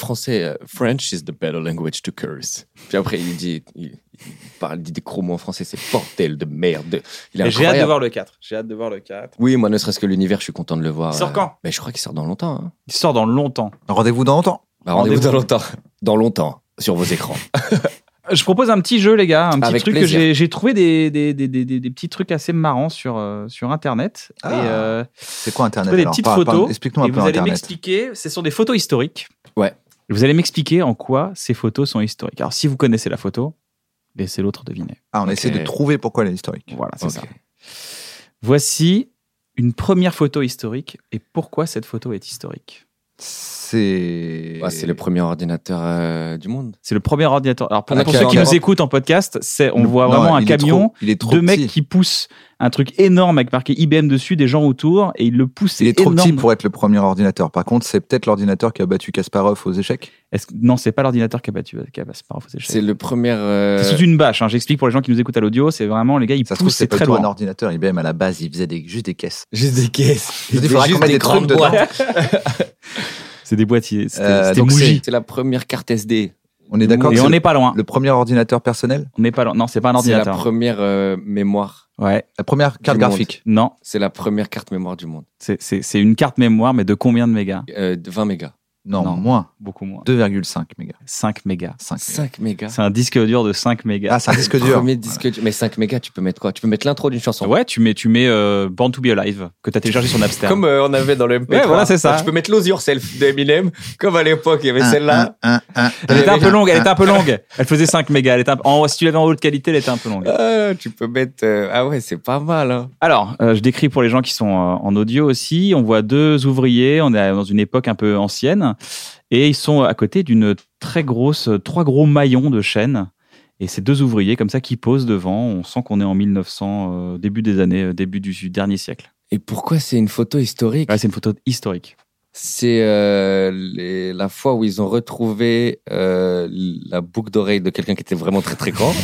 français, French is the better language to curse. Puis après, il dit des gros mots en français, c'est bordel de merde. Il est J'ai hâte de incroyable. voir le 4. Oui, moi, ne serait-ce que l'univers, je suis content de le voir. Il sort quand ? Je crois qu'il sort dans longtemps. Hein. Il sort dans longtemps. Rendez-vous dans longtemps. Rendez-vous dans longtemps. Dans longtemps, sur vos écrans. Je propose un petit jeu, les gars, un petit Avec truc plaisir. que j'ai trouvé des petits trucs assez marrants sur Internet. Ah, c'est quoi Internet des alors petites photos. Explique-nous un Et peu vous allez Internet. m'expliquer, ce sont des photos historiques. Ouais. Et vous allez m'expliquer en quoi ces photos sont historiques. Alors, si vous connaissez la photo, laissez l'autre deviner. Ah, on essaie de trouver pourquoi elle est historique. Voilà, c'est Ok. ça. Voici une première photo historique et pourquoi cette photo est historique. C'est Le premier ordinateur du monde. C'est le premier ordinateur. Alors, pour Ah, ceux d'accord. qui nous écoutent en podcast, on voit Non, vraiment un il est camion, trop- il est trop deux mecs petit. qui poussent un truc énorme avec marqué IBM dessus, des gens autour, et ils le poussent. Il est trop énorme. petit pour être le premier ordinateur. Par contre, c'est peut-être l'ordinateur qui a battu Kasparov aux échecs. Non, c'est pas l'ordinateur qui a battu Kasparov aux échecs. C'est le premier. C'est sous une bâche. Hein. J'explique pour les gens qui nous écoutent à l'audio. C'est vraiment les gars, ils Ça se trouve, poussent, c'est c'est pas très tout un loin. ordinateur. IBM, à la base, il faisait juste des caisses. Juste des caisses. Il faudra qu'on mette des trucs dedans. C'est des boîtiers. C'était donc Muji. C'est la première carte SD. On est d'accord Et que on c'est n'est pas loin. le premier ordinateur personnel. On n'est pas loin. Non, c'est pas un C'est la ordinateur. première mémoire. Ouais. La première carte Du monde. graphique. Non, C'est la première carte mémoire du monde. c'est une carte mémoire, mais de combien de mégas? De 20 mégas. Non, Non. moins. Beaucoup moins. 2,5 mégas. 5 mégas. 5. 5 mégas. C'est un disque dur de 5 mégas. Ah, c'est un disque dur. Premier disque dur. Mais 5 mégas, tu peux mettre quoi? Tu peux mettre l'intro d'une chanson. Ouais, tu mets Born to be Alive que t'as téléchargé sur Napster. Comme on avait dans le MP3. Ouais, voilà, c'est ça. Tu peux mettre Lose Yourself d'Eminem. Comme à l'époque, il y avait celle-là. Elle était un peu longue. Elle faisait 5 mégas. Si tu l'avais en haute qualité, elle était un peu longue. Ah, tu peux mettre. Ah ouais, c'est pas mal. Hein. Alors, je décris pour les gens qui sont en audio aussi. On voit deux ouvriers. On est dans une époque un peu ancienne. Et ils sont à côté d'une très grosse, 3 gros maillons de chaîne. Et ces deux ouvriers comme ça qui posent devant. On sent qu'on est en 1900, début du dernier siècle. Et pourquoi c'est une photo historique? Ouais, c'est une photo historique. C'est la fois où ils ont retrouvé la boucle d'oreille de quelqu'un qui était vraiment très très grand.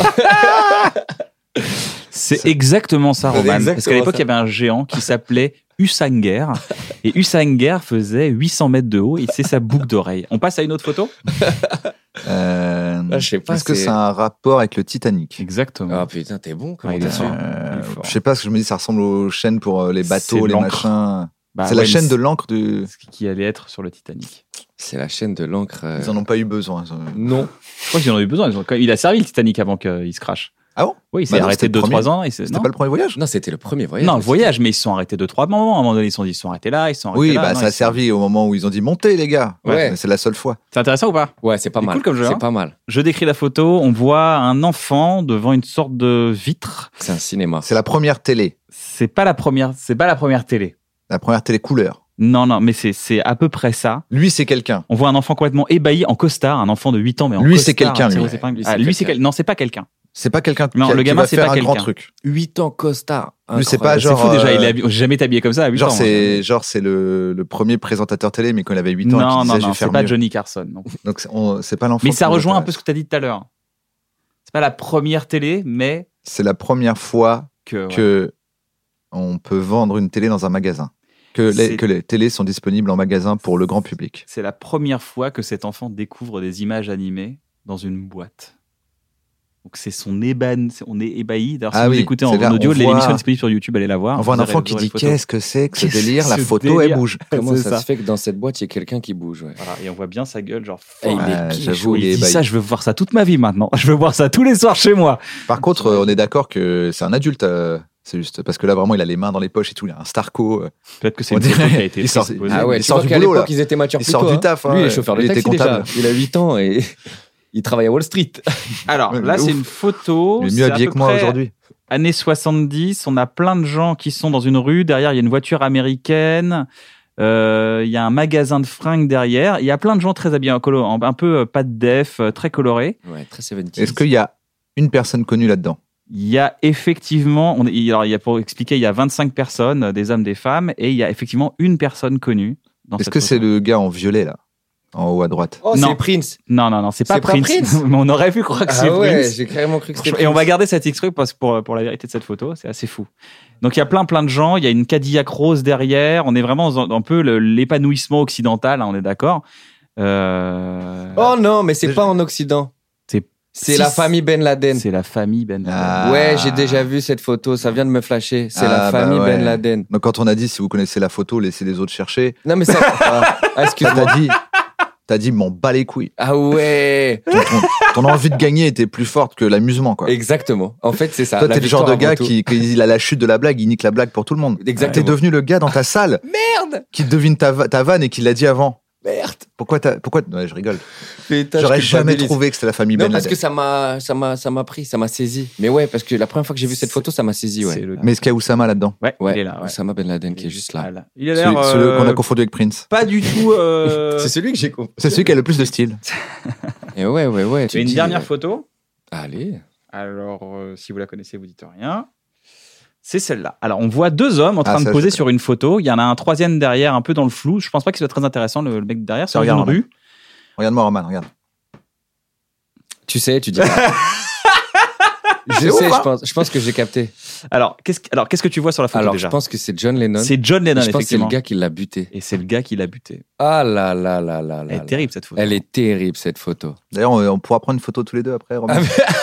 C'est exactement ça, C'est Roman. exactement Parce qu'à l'époque, ça. il y avait un géant qui s'appelait Usanger. Et Usanger faisait 800 mètres de haut et c'est sa boucle d'oreille. On passe à une autre photo? Je sais pas. Est-ce que c'est un rapport avec le Titanic? Exactement. Ah putain, t'es bon. Comment Ah, il est t'as su? fort. Il est fort. Je sais pas, parce que je me dis ça ressemble aux chaînes pour les bateaux, C'est les l'encre. machins. Bah c'est ouais, la chaîne mais de l'encre de. c'est ce qui allait être sur le Titanic. C'est la chaîne de l'encre. Ils en ont pas eu besoin. Non. Je crois qu'ils en ont eu besoin. Il a servi le Titanic avant qu'il se crache. Ah bon? Oui, il s'est Bah non, arrêté c'était le 2-3 ans. C'était pas le premier voyage? Non, c'était le premier voyage. Non, le voyage, mais ils se sont arrêtés 2-3 moments. À un moment donné, ils se sont arrêtés là, ils se sont arrêtés Oui, là. bah Non, ça a ils se- servi au moment où ils ont dit montez les gars. Ouais. C'est la seule fois. C'est intéressant ou pas? Ouais, c'est pas C'est mal. cool comme jeu, C'est hein. pas mal. Je décris la photo. On voit un enfant devant une sorte de vitre. C'est un cinéma. C'est la première télé. C'est pas la première télé. La première télé couleur. Non, mais c'est à peu près ça. Lui, c'est quelqu'un. On voit un enfant complètement ébahi en costard, un enfant de 8 ans, mais en Lui, costard. c'est quelqu'un, lui. C'est pas un- Lui, Ah, c'est lui, c'est quelqu'un. quel- Non, c'est pas quelqu'un. C'est pas quelqu'un Non, le qui gamin, va c'est faire pas un grand quelqu'un. truc. 8 ans costard. Lui, c'est pas Incroyable. genre. C'est fou déjà, il est j'ai jamais été habillé comme ça à 8 ans. C'est le premier présentateur télé, mais quand il avait 8 ans, Non, il non, disait, je non, vais c'est faire pas mieux. Johnny Carson. Non. Donc c'est pas l'enfant. Mais ça qui rejoint un m'intéresse. peu ce que tu as dit tout à l'heure. C'est pas la première télé, mais C'est la première fois que. ouais. que on peut vendre une télé dans un magasin. C'est- Que les télés sont disponibles en magasin pour le grand public. C'est la première fois que cet enfant découvre des images animées dans une boîte. Donc c'est on est ébahi. D'ailleurs, si Ah vous oui, écoutez en c'est là, audio, on l'émission voit- est disponible sur YouTube, allez la voir. On voit un Vous enfant aurez qui les dit photos. qu'est-ce que c'est que ce Qu'est-ce délire? que La ce photo, délire elle bouge. Comment C'est ça ça. se fait que dans cette boîte, il y a quelqu'un qui bouge? Ouais. Voilà, et on voit bien sa gueule, genre. Et il fort. est qui, j'avoue, Il il est dit ébahi. ça, je veux voir ça toute ma vie maintenant. Je veux voir ça tous les soirs chez moi. Par contre, on est d'accord que c'est un adulte. C'est juste parce que là, vraiment, il a les mains dans les poches et tout. Il a un Starco. Peut-être que c'est On une photo dirait- qui a été il sort- exposée. Ah ouais, Il tu sort vois du qu'à boulot, l'époque, là. ils étaient matures Il plus sort tôt, du hein. taf, hein. Lui, il est chauffeur de Il était taxi déjà. comptable. Il a 8 ans et il travaille à Wall Street. Alors Ouais, là, de c'est ouf. une photo. Il est c'est mieux à habillé peu que moi près aujourd'hui. Années 70, on a plein de gens qui sont dans une rue. Derrière, il y a une voiture américaine. Il y a un magasin de fringues derrière. Il y a plein de gens très habillés un peu pas de def, très colorés. Ouais, très 70s. Est-ce qu'il y a une personne connue là-dedans? Il y a effectivement, alors il y a, pour expliquer, il y a 25 personnes, des hommes, des femmes, et il y a effectivement une personne connue dans Est-ce cette que photo. c'est le gars en violet là, en haut à droite? Oh, Non. c'est Prince. Non, c'est pas C'est pas Prince. Prince Mais on aurait pu croire que c'est Ah ouais, Prince. j'ai carrément cru que c'était Et on va Prince. garder cet extrait parce que pour la vérité de cette photo, c'est assez fou. Donc il y a plein de gens, il y a une Cadillac rose derrière, on est vraiment dans un peu l'épanouissement occidental, hein, on est d'accord. Oh non, mais c'est pas en Occident. C'est Si, la famille Ben Laden. C'est la famille Ben Laden. Ah. Ouais, j'ai déjà vu cette photo. Ça vient de me flasher. C'est la famille Ben Laden. Donc quand on a dit si vous connaissez la photo, laissez les autres chercher. Non, mais ça. Excuse-moi. T'as dit m'en bats les couilles. Ah ouais. Ton envie de gagner était plus forte que l'amusement, quoi. Exactement. En fait, c'est ça. Toi, La t'es le genre de victoire gars avant tout. qui, quand il a la chute de la blague, il nique la blague pour tout le monde. Exactement. T'es devenu le gars dans ta salle Merde. qui devine ta vanne et qui l'a dit avant. Merde. Pourquoi Ouais, je rigole. Putain, J'aurais je jamais culpabilise. trouvé que c'était la famille Non, Ben parce Laden. que ça m'a pris, ça m'a saisi. Mais ouais, parce que la première fois que j'ai vu cette photo, ça m'a saisi, ouais. C'est le... Mais est-ce qu'il y a Oussama là-dedans? Ouais, Ouais, il est là. Ouais. Osama Ben Laden qui est juste là. Voilà. Il a l'air. Celui qu'on a confondu avec Prince. Pas du tout. C'est celui que j'ai compris. C'est celui qui a le plus de style. Et ouais. Tu as une dernière photo. Allez. Alors, si vous la connaissez, vous dites rien. C'est celle-là. Alors, on voit deux hommes en train de ça, poser je sur une photo. Il y en a un troisième derrière, un peu dans le flou. Je pense pas qu'il soit très intéressant, le mec derrière. C'est dans Regarde, une rue. Regarde-moi, Roman, regarde. Tu sais, tu dis. C'est ouf, hein. Je pense que j'ai capté. Alors, qu'est-ce que tu vois sur la photo Alors, déjà? je pense que c'est John Lennon. C'est John Lennon, Je pense que c'est le effectivement. gars qui l'a buté. Et c'est le gars qui l'a buté. Ah là là là là Elle là. est terrible, cette photo. Elle est terrible, cette photo. D'ailleurs, on pourra prendre une photo tous les deux après, Roman.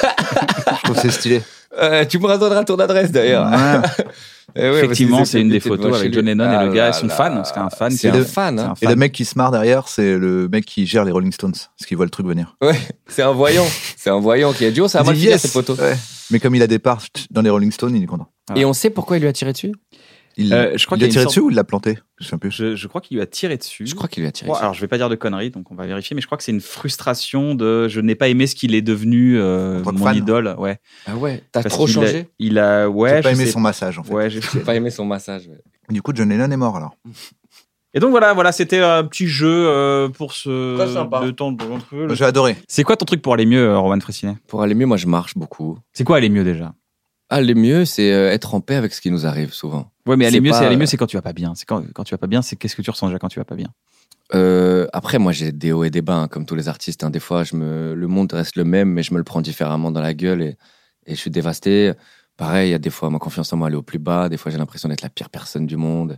Je trouve que c'est stylé. Tu me redonneras ton adresse, d'ailleurs. Ouais. Eh ouais, Effectivement, parce qu'ils c'est une des étaient devant photos chez avec lui. John Lennon et le Ah gars là et son là. fan. C'est un fan. C'est qui- un fan, hein. Et le mec qui se marre derrière, c'est le mec qui gère les Rolling Stones, parce qu'il voit le truc venir. Ouais, c'est un voyant. C'est un voyant qui a dit, oh, ça va mal Il dit, finir yes. cette photo. Ouais. Mais comme il a des parts dans les Rolling Stones, il est content. Voilà. Et on sait pourquoi il lui a tiré dessus? Il Je crois il a qu'il y a tiré une dessus ou il l'a planté? Je sais plus. Je crois qu'il lui a tiré dessus. Je crois qu'il lui a tiré Bon, dessus. alors, je vais pas dire de conneries, donc on va vérifier, mais je crois que c'est une frustration de je n'ai pas aimé ce qu'il est devenu, En tant que mon fan. idole. Ouais. Ah ouais, t'as Parce trop qu'il changé? Il a, ouais. J'ai pas je aimé sais- son massage, en fait. Ouais, j'ai- J'ai pas aimé son massage. Ouais. Du coup, John Lennon est mort, alors. Et donc voilà, c'était un petit jeu pour ce Très sympa. de temps entre eux. J'ai adoré. C'est quoi ton truc pour aller mieux, Roman Fressinet? Pour aller mieux, moi, je marche beaucoup. C'est quoi aller mieux déjà? Aller mieux, c'est être en paix avec ce qui nous arrive souvent. Ouais, mais aller C'est mieux, pas, c'est aller mieux, c'est quand tu vas pas bien. C'est quand tu vas pas bien, c'est qu'est-ce que tu ressens déjà quand tu vas pas bien? Après, moi, j'ai des hauts et des bas, hein, comme tous les artistes. Hein. Des fois, le monde reste le même, mais je me le prends différemment dans la gueule et je suis dévasté. Pareil, il y a des fois, ma confiance en moi, elle est au plus bas. Des fois, j'ai l'impression d'être la pire personne du monde.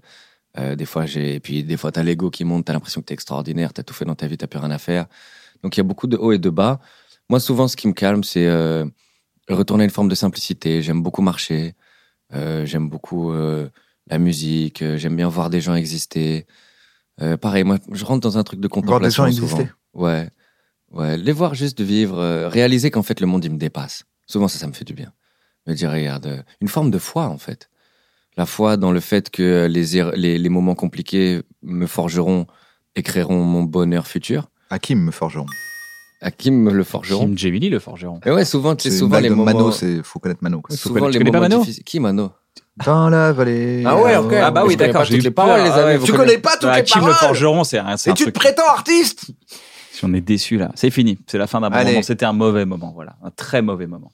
Et puis, des fois, t'as l'ego qui monte, t'as l'impression que t'es extraordinaire, t'as tout fait dans ta vie, t'as plus rien à faire. Donc, il y a beaucoup de hauts et de bas. Moi, souvent, ce qui me calme, c'est retourner à une forme de simplicité. J'aime beaucoup marcher. J'aime beaucoup la musique. J'aime bien voir des gens exister. Pareil, moi, je rentre dans un truc de contemplation Voir des gens souvent. exister. Ouais. Les voir juste vivre, réaliser qu'en fait, le monde, il me dépasse. Souvent, ça me fait du bien. Me dire, regarde, une forme de foi, en fait. La foi dans le fait que les moments compliqués me forgeront et créeront mon bonheur futur. Hakim me forgeron. À qui me le forgeront. Kim Jemili, le forgeron. Et ouais, souvent, tu C'est sais, une souvent blague les de moments. Mano, faut connaître Mano. quoi. Souvent Tu les connais pas moments Mano difficiles. Qui, Mano? Dans la vallée. Ah ouais, ok. Ah bah oui, Je connais d'accord, pas j'ai toutes eu les paroles, les amis. Tu connais pas toutes les Kim le paroles. forgeron, c'est un Et tu te truc. prétends artiste. Si on est déçu là, c'est fini. C'est la fin d'un bon Allez. moment. C'était un mauvais moment, voilà, un très mauvais moment.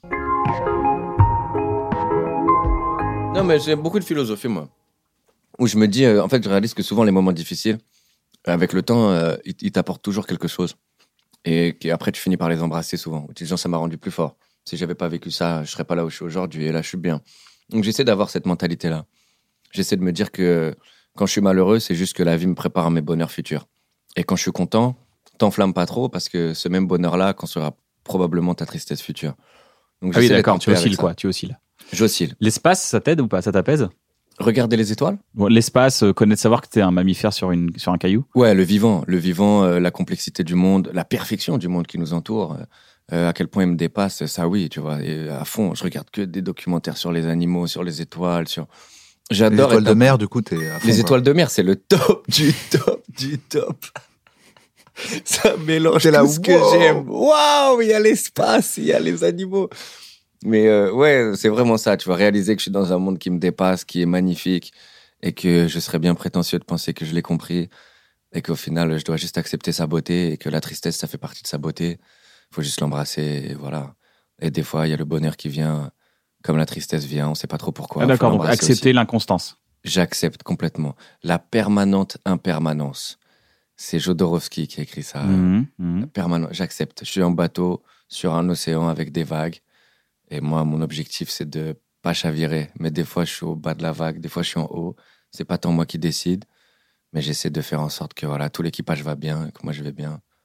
Non, mais j'ai beaucoup de philosophie, moi. Où je me dis, en fait, je réalise que souvent, les moments difficiles, avec le temps, ils t'apportent toujours quelque chose. Et qu'après, tu finis par les embrasser souvent. Tu te dis, genre, ça m'a rendu plus fort. Si j'avais pas vécu ça, je serais pas là où je suis aujourd'hui. Et là, je suis bien. Donc, j'essaie d'avoir cette mentalité-là. J'essaie de me dire que quand je suis malheureux, c'est juste que la vie me prépare à mes bonheurs futurs. Et quand je suis content, t'enflamme pas trop parce que ce même bonheur-là construira probablement ta tristesse future. Donc, Ah oui, j'essaie d'être d'accord, en tu paix avec oscilles ça. quoi, tu oscilles. J'oscille. L'espace, ça t'aide ou pas? Ça t'apaise? Regarder les étoiles? Bon, l'espace, connaître, savoir que t'es un mammifère sur un caillou. Ouais, le vivant, la complexité du monde, la perfection du monde qui nous entoure, à quel point il me dépasse, ça oui, tu vois, et à fond, je regarde que des documentaires sur les animaux, sur les étoiles, sur... Les J'adore étoiles être de mer, du coup, t'es à fond, Les quoi. étoiles de mer, c'est le top du top du top. Ça mélange T'es là, tout ce que wow. j'aime. Waouh, il y a l'espace, il y a les animaux. Mais ouais, c'est vraiment ça, tu vas réaliser que je suis dans un monde qui me dépasse, qui est magnifique, et que je serais bien prétentieux de penser que je l'ai compris, et qu'au final, je dois juste accepter sa beauté, et que la tristesse, ça fait partie de sa beauté. Il faut juste l'embrasser, et voilà. Et des fois, il y a le bonheur qui vient, comme la tristesse vient, on sait pas trop pourquoi. Ah, Faut d'accord, donc l'embrasser accepter aussi. l'inconstance. J'accepte complètement. La permanente impermanence. C'est Jodorowsky qui a écrit ça. J'accepte. Je suis en bateau sur un océan avec des vagues. Et moi, mon objectif, c'est de pas chavirer. Mais des fois, je suis au bas de la vague. Des fois, je suis en haut. C'est pas tant moi qui décide. Mais j'essaie de faire en sorte que voilà, tout l'équipage va bien et que moi, je vais bien.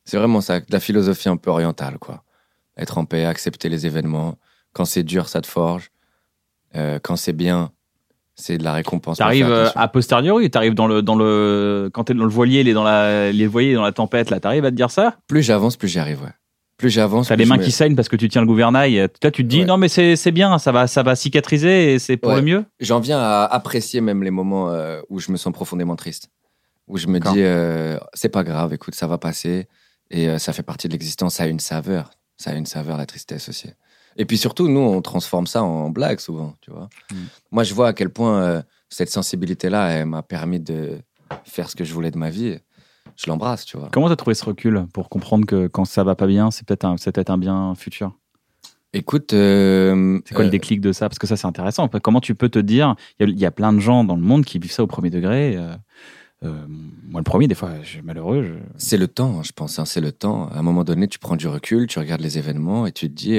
C'est vraiment ça, de la philosophie un peu orientale, quoi. Être en paix, accepter les événements. Quand c'est dur, ça te forge. Quand c'est bien, c'est de la récompense. T'arrives a posteriori, t'arrives quand t'es dans le voilier, les voiliers dans la tempête, là, t'arrives à te dire ça? Plus j'avance, plus j'y arrive, ouais. Plus j'avance. T'as les mains qui saignent parce que tu tiens le gouvernail. Là, tu te dis, non, mais c'est bien, ça va cicatriser et c'est pour le mieux. J'en viens à apprécier même les moments où je me sens profondément triste. Où je me dis, c'est pas grave, écoute, ça va passer. Et ça fait partie de l'existence. Ça a une saveur. Ça a une saveur, la tristesse aussi. Et puis surtout, nous, on transforme ça en blague souvent, tu vois. Moi, je vois à quel point cette sensibilité-là, elle m'a permis de faire ce que je voulais de ma vie. Je l'embrasse, tu vois. Comment t'as trouvé ce recul pour comprendre que quand ça va pas bien, c'est peut-être un bien futur? Écoute, c'est quoi le déclic de ça? Parce que ça, c'est intéressant. Comment tu peux te dire, il y a plein de gens dans le monde qui vivent ça au premier degré. Moi, le premier, des fois, je suis malheureux. C'est le temps, je pense. C'est le temps. À un moment donné, tu prends du recul, tu regardes les événements et tu te dis,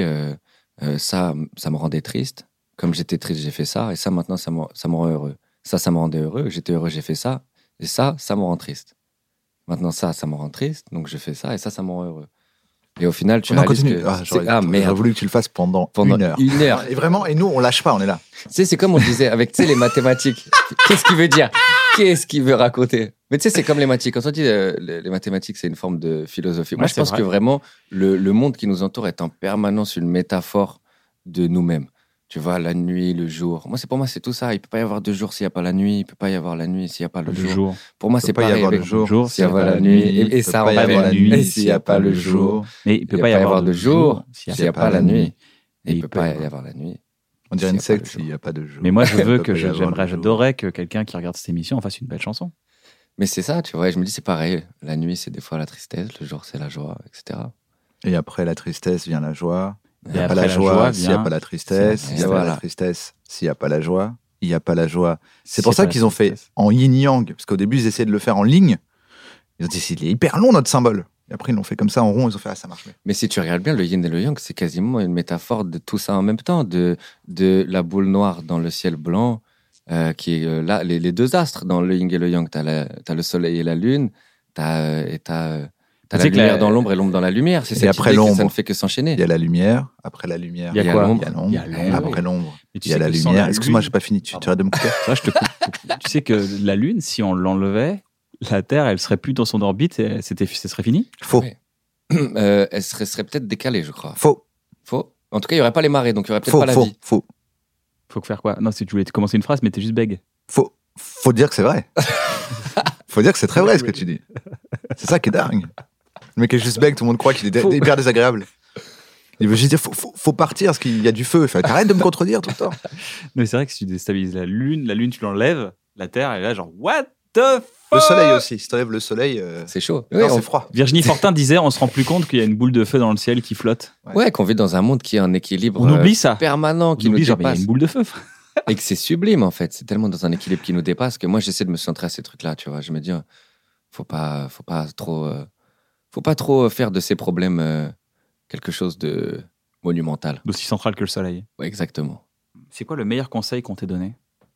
ça me rendait triste. Comme j'étais triste, j'ai fait ça. Et ça, maintenant, ça me rend heureux. Ça me rendait heureux. J'étais heureux, j'ai fait ça. Et ça me rend triste. Maintenant, ça me rend triste. Donc, je fais ça. Et ça me rend heureux. Et au final, tu réalises que... J'aurais voulu que tu le fasses pendant 1 heure. 1 heure. Et vraiment, et nous, on lâche pas, on est là. Tu sais, c'est comme on disait avec les mathématiques. Qu'est-ce qu'il veut dire? Qu'est-ce qu'il veut raconter? Mais tu sais, c'est comme les mathématiques. Quand on dit les mathématiques, c'est une forme de philosophie. Moi, je pense que vraiment, le monde qui nous entoure est en permanence une métaphore de nous-mêmes. Tu vois, la nuit, le jour. Pour moi, c'est tout ça. Il peut pas y avoir de jour s'il n'y a pas la nuit. Il peut pas y avoir la nuit s'il n'y a pas le jour. Pour moi, c'est pareil. Il peut pas y avoir le jour s'il n'y a pas la nuit. Et ça, on va y avoir la nuit s'il n'y a pas le jour. Mais il peut pas y avoir de jour s'il n'y a pas la nuit. Et il peut pas y avoir la nuit. On dirait une secte s'il n'y a pas de jour. Mais moi, j'adorais que quelqu'un qui regarde cette émission en fasse une belle chanson. Mais c'est ça, tu vois. Je me dis, c'est pareil. La nuit, c'est des fois la tristesse. Le jour, c'est la joie, etc. Et après la tristesse vient la joie. Il n'y a Et pas après la joie s'il n'y a vient- pas la tristesse. Il n'y a pas Voilà. la tristesse s'il n'y a pas la joie. Il n'y a pas la joie. C'est S'il y pour a ça pas la qu'ils ont fait tristesse. en yin-yang. Parce qu'au début, ils essayaient de le faire en ligne. Ils ont dit, il est hyper long notre symbole. Et après, ils l'ont fait comme ça en rond. Ils ont fait, ça marche mieux. Mais si tu regardes bien, le yin et le yang, c'est quasiment une métaphore de tout ça en même temps, de la boule noire dans le ciel blanc, qui est là, les deux astres dans le yin et le yang. T'as le soleil et la lune, t'as la sais que lumière dans l'ombre et l'ombre dans la lumière. C'est Et cette après idée que l'ombre. ça ne fait que s'enchaîner. Il y a la lumière. Après la lumière, Il y a quoi? Il y a l'ombre. Il y a l'ombre. Après l'ombre, Et tu il y a sais la que sans lumière. la Excuse-moi, lune- j'ai pas fini. Tu arrêtes de me couper. Ça, je te coupe. Tu sais que la Lune, si on l'enlevait, la Terre, elle serait plus dans son orbite et ce serait fini? Faux. Ouais. Elle serait peut-être décalée, je crois. Faux. Faux. En tout cas, il n'y aurait pas les marées, donc il n'y aurait peut-être Faux. pas la Faux. vie. Faux. Faut faire quoi? Non, si tu voulais commencer une phrase, mais t'es juste bègue. Faut dire que c'est vrai. Faut dire que c'est très vrai ce que tu dis. C'est ça qui est dingue. Le mec est juste bègue, tout le monde croit qu'il est hyper désagréable. Il veut juste dire, faut partir parce qu'il y a du feu. Fait, arrête de me contredire tout le temps. Mais c'est vrai que si tu déstabilises la Lune, tu l'enlèves, la Terre, elle est là genre, what the fuck? Le soleil aussi. Si t'enlèves le soleil, C'est chaud. non, c'est froid. Virginie Fortin disait, on se rend plus compte qu'il y a une boule de feu dans le ciel qui flotte. Ouais, qu'on vit dans un monde qui a un équilibre On oublie ça. permanent, qui On nous oublie, genre, mais il y a dépasse. une boule de feu. Et que c'est sublime, en fait. C'est tellement dans un équilibre qui nous dépasse que moi, j'essaie de me centrer à ces trucs-là, tu vois. Je me dis, faut pas trop faire de ces problèmes quelque chose de monumental. D'aussi central que le soleil. Ouais, exactement. C'est quoi le meilleur conseil qu'on t'ait donné?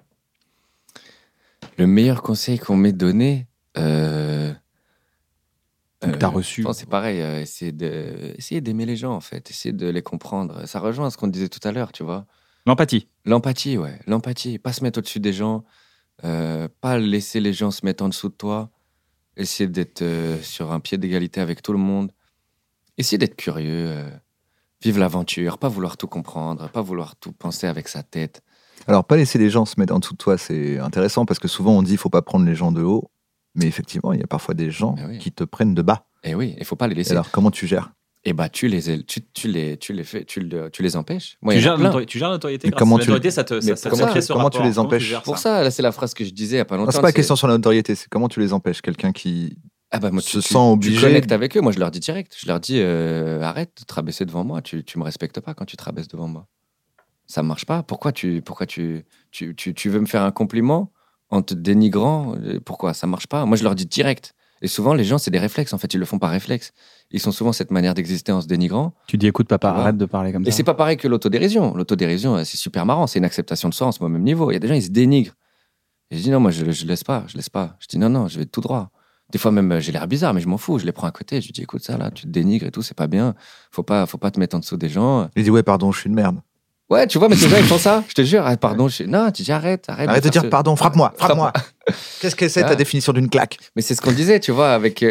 Le meilleur conseil qu'on m'ait donné, Que t'as reçu? je pense que c'est pareil, essayer d'aimer les gens, en fait. Essayer de les comprendre. Ça rejoint ce qu'on disait tout à l'heure, tu vois. L'empathie. L'empathie, ouais. L'empathie. Pas se mettre au-dessus des gens. Pas laisser les gens se mettre en dessous de toi. Essayer d'être sur un pied d'égalité avec tout le monde. Essayer d'être curieux. Vivre l'aventure. Pas vouloir tout comprendre. Pas vouloir tout penser avec sa tête. Alors, pas laisser les gens se mettre en dessous de toi, c'est intéressant parce que souvent on dit faut pas prendre les gens de haut. Mais effectivement, il y a parfois des gens Mais oui. qui te prennent de bas. Et oui, il faut pas les Et laisser. alors, comment tu gères? Et bah, tu les empêches. Moi, il y en a plein. Tu gères la notoriété Mais grâce comment à la tu- notoriété, ça te Mais ça comment- crée ce comment tu rapport. les empêches gères Pour ça ça, là, c'est la phrase que je disais il y a pas Non, longtemps. c'est pas question sur la notoriété, c'est comment tu les empêches. Quelqu'un qui Ah bah, moi, se sent obligé. Tu connectes avec eux. Moi, je leur dis direct. Je leur dis arrête de te rabaisser devant moi. Tu me respectes pas quand tu te rabaisses devant moi. Ça marche pas. Pourquoi tu veux me faire un compliment en te dénigrant? Pourquoi ça marche pas? Moi, je leur dis direct. Et souvent, les gens, c'est des réflexes. En fait, ils le font par réflexe. Ils sont souvent cette manière d'exister en se dénigrant. Tu dis écoute papa, Tu vois. arrête de parler comme Et ça. c'est pas pareil que l'autodérision. L'autodérision, c'est super marrant. C'est une acceptation de soi, on se met au même niveau. Il y a des gens, ils se dénigrent. Et je dis non, moi, je laisse pas. Je dis non, je vais tout droit. Des fois même, j'ai l'air bizarre, mais je m'en fous. Je les prends à côté. Je lui dis, écoute, ça là, tu te dénigres et tout, c'est pas bien. Faut pas te mettre en dessous des gens. Il dit ouais, pardon, je suis une merde. Ouais, tu vois, mais ces gens, ils font ça. Je te jure, pardon. Non, tu dis arrête. Arrête de dire pardon, frappe-moi. Qu'est-ce que c'est ta définition d'une claque? Mais c'est ce qu'on disait, tu vois, avec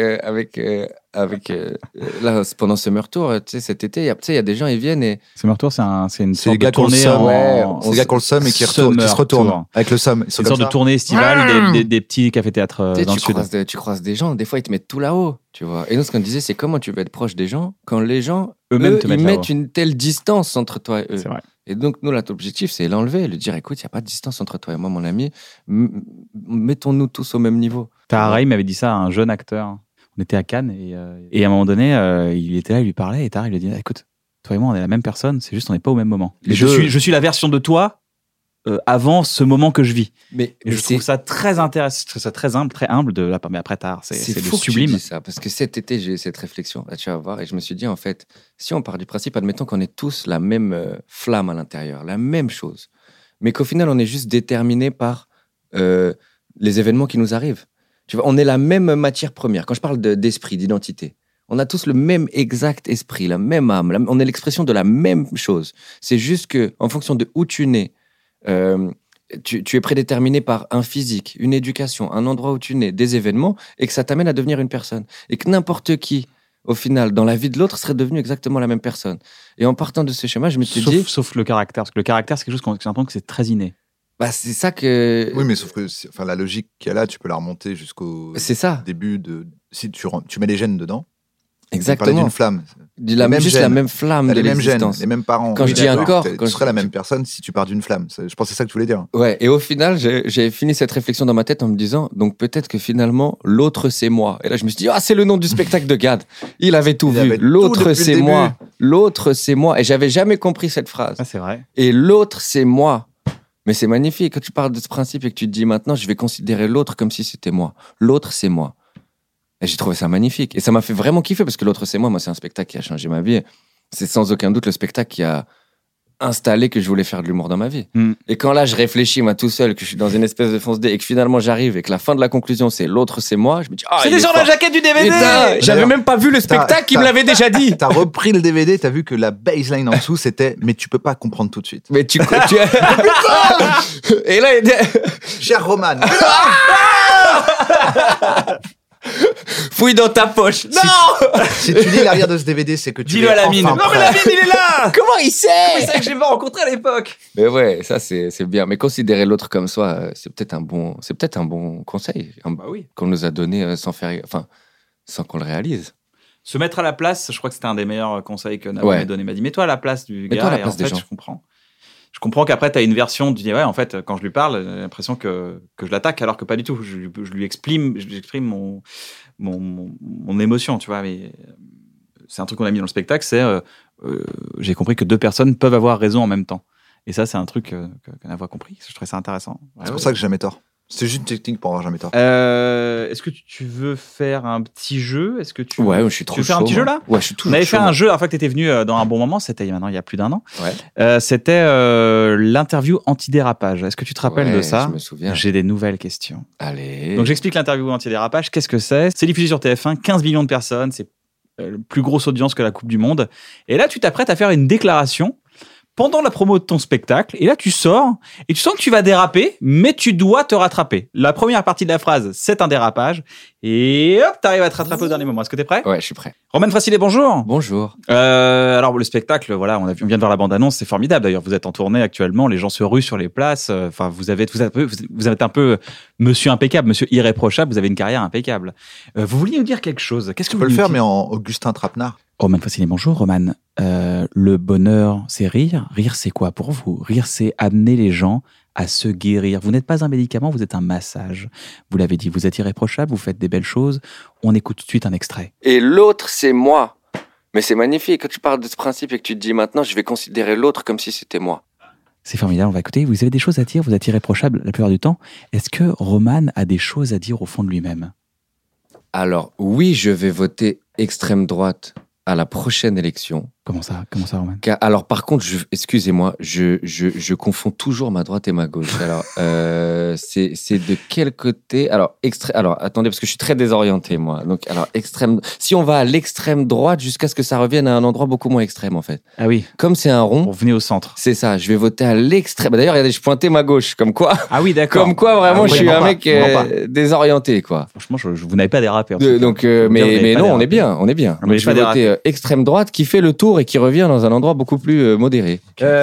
là, pendant Summer Tour, tu sais, cet été, il y a des gens, ils viennent et... Summer Tour, c'est une C'est sorte les gars de qui ont le tournée somme. en... C'est les gars qui ont le somme et qui se Summer retournent Tour. avec le somme. C'est une sorte de tournée estivale des petits cafés-théâtres Tu sais, dans le sud. tu croises des gens, des fois, ils te mettent tout là-haut, tu vois. Et nous, ce qu'on disait, c'est comment tu veux être proche des gens quand les gens, Eux-mêmes te ils mettent mettent là-haut. une telle distance entre toi et eux. C'est vrai. Et donc, nous, notre objectif, c'est l'enlever, lui dire, écoute, il n'y a pas de distance entre toi et moi, mon ami. Mettons-nous tous au même niveau. Tahar m'avait dit ça à un jeune acteur. On était à Cannes et à un moment donné, il était là, il lui parlait et Tahar, il lui dit, écoute, toi et moi, on est la même personne, c'est juste on n'est pas au même moment. Je suis la version de toi avant ce moment que je vis. Mais je trouve ça très intéressant, je trouve ça très humble de la part. Mais après Tahar, c'est fou le sublime. Que tu dis ça, parce que cet été, j'ai eu cette réflexion, là, tu vas voir, et je me suis dit, en fait, si on part du principe, admettons qu'on est tous la même flamme à l'intérieur, la même chose, mais qu'au final, on est juste déterminé par les événements qui nous arrivent. Tu vois, on est la même matière première. Quand je parle d'esprit, d'identité, on a tous le même exact esprit, la même âme, on est l'expression de la même chose. C'est juste que, en fonction de où tu nais, tu es prédéterminé par un physique, une éducation, un endroit où tu nais, des événements, et que ça t'amène à devenir une personne. Et que n'importe qui, au final, dans la vie de l'autre, serait devenu exactement la même personne. Et en partant de ce schéma, je me suis dit... Sauf le caractère, parce que le caractère, c'est quelque chose qu'on j'ai l'impression que c'est très inné. Bah, c'est ça que... Oui, mais sauf que la logique qu'il y a là, tu peux la remonter jusqu'au début de... Si tu mets les gènes dedans, exactement. On parlait d'une flamme. La même flamme de les mêmes gènes, l'existence. les mêmes parents. Quand je dis un corps... Tu serais la même personne si tu pars d'une flamme. Je pense que c'est ça que tu voulais dire. Ouais, et au final, j'ai fini cette réflexion dans ma tête en me disant, donc peut-être que finalement, l'autre c'est moi. Et là, je me suis dit, c'est le nom du spectacle de Gad. Il avait tout vu. L'autre c'est moi. L'autre c'est moi. Et j'avais jamais compris cette phrase. Ah, c'est vrai. Et l'autre c'est moi. Mais c'est magnifique. Quand tu parles de ce principe et que tu te dis maintenant, je vais considérer l'autre comme si c'était moi. L'autre c'est moi. Et j'ai trouvé ça magnifique. Et ça m'a fait vraiment kiffer parce que l'autre c'est moi. Moi, c'est un spectacle qui a changé ma vie. C'est sans aucun doute le spectacle qui a installé que je voulais faire de l'humour dans ma vie. Et quand là, je réfléchis, moi, tout seul, que je suis dans une espèce de fonce-dé et que finalement j'arrive et que la fin de la conclusion, c'est l'autre, c'est moi, je me dis, C'était sur la jaquette du DVD! J'avais même pas vu le spectacle, il me l'avait déjà dit! T'as repris le DVD, t'as vu que la baseline en dessous, c'était, mais tu peux pas comprendre tout de suite. Mais tu et là, cher Roman! Fouille dans ta poche. Non! Si tu lis l'arrière de ce DVD, c'est que tu dis-le à la mine. Non, mais la mine, il est là! Comment il sait? C'est ça que j'ai pas rencontré à l'époque. Mais ouais, ça c'est bien. Mais considérer l'autre comme soi, c'est peut-être un bon conseil qu'on nous a donné sans qu'on le réalise. Se mettre à la place, je crois que c'était un des meilleurs conseils que Naomi m'a donné. Il m'a dit, mets-toi à la place du gars. À la place et en fait, je comprends. Je comprends qu'après, tu as une version, tu dis, ouais, en fait, quand je lui parle, j'ai l'impression que je l'attaque, alors que pas du tout. Je lui exprime mon émotion, tu vois. Mais c'est un truc qu'on a mis dans le spectacle, c'est j'ai compris que deux personnes peuvent avoir raison en même temps. Et ça, c'est un truc que Navo a compris. Je trouvais ça intéressant. C'est pour ça que j'ai jamais tort. C'est juste une technique pour avoir jamais tort. Est-ce que tu veux faire un petit jeu? Est-ce que tu je suis trop chaud. Tu veux faire un petit jeu là? Ouais, je suis toujours chaud. On avait fait un jeu, la fois que tu étais venu dans un bon moment, c'était maintenant il y a plus d'un an. Ouais. C'était l'interview anti-dérapage. Est-ce que tu te rappelles de ça? Je me souviens. J'ai des nouvelles questions. Allez. Donc j'explique l'interview anti-dérapage. Qu'est-ce que c'est? C'est diffusé sur TF1, 15 millions de personnes. C'est plus grosse audience que la Coupe du Monde. Et là, tu t'apprêtes à faire une déclaration pendant la promo de ton spectacle, et là tu sors, et tu sens que tu vas déraper, mais tu dois te rattraper. La première partie de la phrase, c'est un dérapage, et hop, t'arrives à te rattraper au dernier moment. Est-ce que t'es prêt? Ouais, je suis prêt. Roman Frassilé, bonjour. Bonjour. Alors le spectacle, voilà, on vient de voir la bande-annonce, c'est formidable. D'ailleurs, vous êtes en tournée actuellement, les gens se ruent sur les places. Enfin, vous êtes un peu monsieur impeccable, monsieur irréprochable. Vous avez une carrière impeccable. Vous vouliez nous dire quelque chose? Qu'est-ce que vous peux le faire, dire? mais en Augustin Trapenard. Roman Frassilé, bonjour. Roman, le bonheur, c'est rire. Rire, c'est quoi pour vous? Rire, c'est amener les gens à se guérir. Vous n'êtes pas un médicament, vous êtes un massage. Vous l'avez dit, vous êtes irréprochable, vous faites des belles choses. On écoute tout de suite un extrait. Et l'autre, c'est moi. Mais c'est magnifique. Quand tu parles de ce principe et que tu te dis maintenant, je vais considérer l'autre comme si c'était moi. C'est formidable, on va écouter. Vous avez des choses à dire, vous êtes irréprochable la plupart du temps. Est-ce que Roman a des choses à dire au fond de lui-même? Alors, oui, je vais voter extrême droite à la prochaine élection. Comment ça, Roman? Alors, par contre, excusez-moi, je confonds toujours ma droite et ma gauche. Alors, c'est de quel côté? Alors, attendez, parce que je suis très désorienté, moi. Donc, alors, si on va à l'extrême droite jusqu'à ce que ça revienne à un endroit beaucoup moins extrême, en fait. Ah oui. Comme c'est un rond. Vous venez au centre. C'est ça, je vais voter à l'extrême. D'ailleurs, regardez, je pointais ma gauche, comme quoi. Ah oui, d'accord. Comme quoi, vraiment, je suis un mec désorienté, quoi. Franchement, vous n'avez pas dérapé. Donc, mais non, on est bien. Mais je vais voter extrême droite qui fait le tour et qui revient dans un endroit beaucoup plus modéré.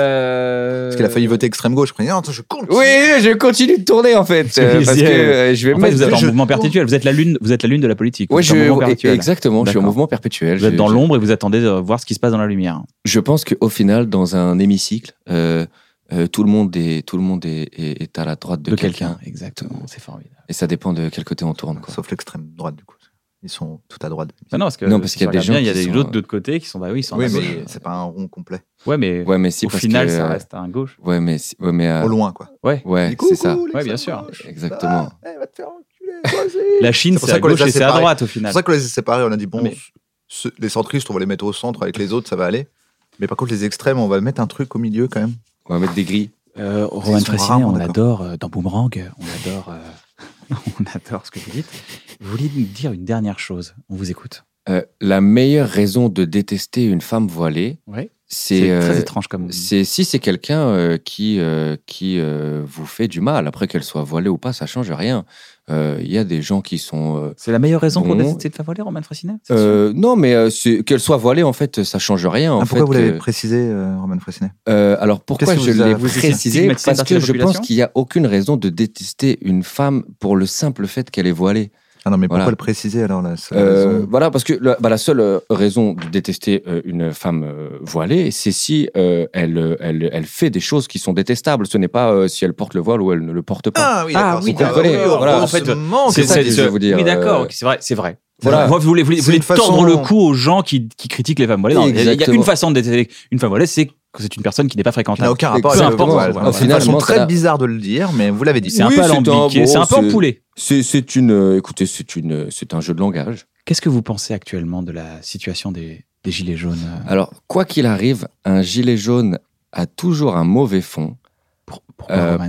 Parce qu'il a failli voter extrême gauche. Attends, je continue. Oui, je continue de tourner en fait. Parce que je vais en fait, vous êtes en mouvement perpétuel. Vous êtes la lune de la politique. Oui, exactement. Je suis en mouvement perpétuel. Vous êtes dans l'ombre et vous attendez de voir ce qui se passe dans la lumière. Je pense qu'au final, dans un hémicycle, tout le monde est à la droite de quelqu'un. Exactement, c'est formidable. Et ça dépend de quel côté on tourne. Quoi. Sauf l'extrême droite, du coup. Ils sont tout à droite. Non, parce qu'il y a des gens, il y a des autres d'autre côté qui sont. Bah oui, ils sont. Oui, mais c'est pas un rond complet. Ouais, mais si, au final, ça reste à un gauche. Ouais, mais au loin, quoi. Ouais, c'est ça. Ouais, bien sûr. Exactement. Va te faire enculer. La Chine, c'est à gauche et c'est à droite au final. C'est pour ça qu'on les a séparés. On a dit bon, les centristes, on va les mettre au centre avec les autres, ça va aller. Mais par contre, les extrêmes, on va mettre un truc au milieu quand même. On va mettre des grilles. Roman Frécinet, on adore dans Boomerang, on adore ce que vous dites. Vous vouliez nous dire une dernière chose. On vous écoute. La meilleure raison de détester une femme voilée, c'est très étrange comme. Si c'est quelqu'un qui vous fait du mal, après qu'elle soit voilée ou pas, ça change rien. Il y a des gens qui sont. C'est la meilleure raison pour détester de faire voiler, Roman Frécinet? Non, mais qu'elle soit voilée, en fait, ça change rien. Pourquoi vous l'avez précisé, Roman Frécinet? Alors pourquoi je l'ai précisé? Parce que je pense qu'il n'y a aucune raison de détester une femme pour le simple fait qu'elle est voilée. Ah non, mais pourquoi le préciser alors la seule raison... Voilà, parce que la seule raison de détester une femme voilée, c'est si elle fait des choses qui sont détestables. Ce n'est pas si elle porte le voile ou elle ne le porte pas. Ah oui, d'accord. Vous comprenez. Voilà, en fait, c'est ça que je veux vous dire. Oui, d'accord, c'est vrai. Voilà. Vous voulez tordre le cou aux gens qui critiquent les femmes voilées. Il y a une façon de détester une femme voilée, c'est que c'est une personne qui n'est pas fréquentable. Qui n'a aucun rapport avec le voile. C'est une façon très bizarre de le dire, mais vous l'avez dit. C'est un peu alambiqué, c'est un peu empoulé. Écoutez, c'est un jeu de langage. Qu'est-ce que vous pensez actuellement de la situation des gilets jaunes? Alors, quoi qu'il arrive, un gilet jaune a toujours un mauvais fond. Pourquoi,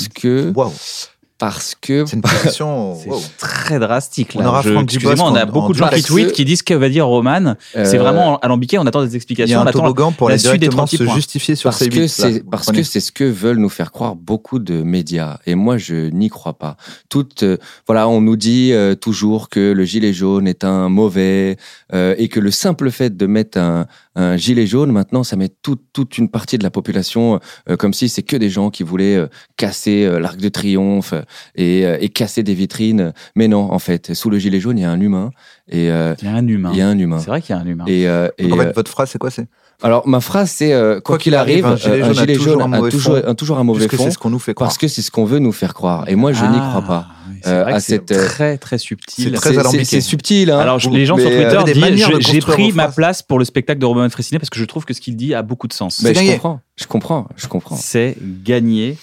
parce que c'est une position très drastique. Là. On aura Franck Dubosc. Excusez-moi, on a beaucoup de gens qui tweetent, qui disent ce que va dire Roman. C'est vraiment alambiqué, on attend des explications. Il y a un toboggan pour la les directement se justifier sur ces buts. Parce que c'est ce que veulent nous faire croire beaucoup de médias. Et moi, je n'y crois pas. On nous dit toujours que le gilet jaune est un mauvais et que le simple fait de mettre un gilet jaune, maintenant, ça met toute une partie de la population comme si c'est que des gens qui voulaient casser l'Arc de Triomphe et casser des vitrines. Mais non, en fait, sous le gilet jaune, il y a un humain. Il y a un humain. C'est vrai qu'il y a un humain. En fait, votre phrase, c'est quoi? Alors, ma phrase, c'est quoi qu'il arrive, un gilet jaune a toujours un mauvais fond. Parce que c'est ce qu'on nous fait croire. Parce que c'est ce qu'on veut nous faire croire. Et moi, je n'y crois pas. C'est vrai que c'est très, très subtil. C'est très alambiqué. C'est subtil. Hein. Alors, les gens sur Twitter disent j'ai pris ma place pour le spectacle de Roman Frécinet parce que je trouve que ce qu'il dit a beaucoup de sens. Je comprends. C'est gagné.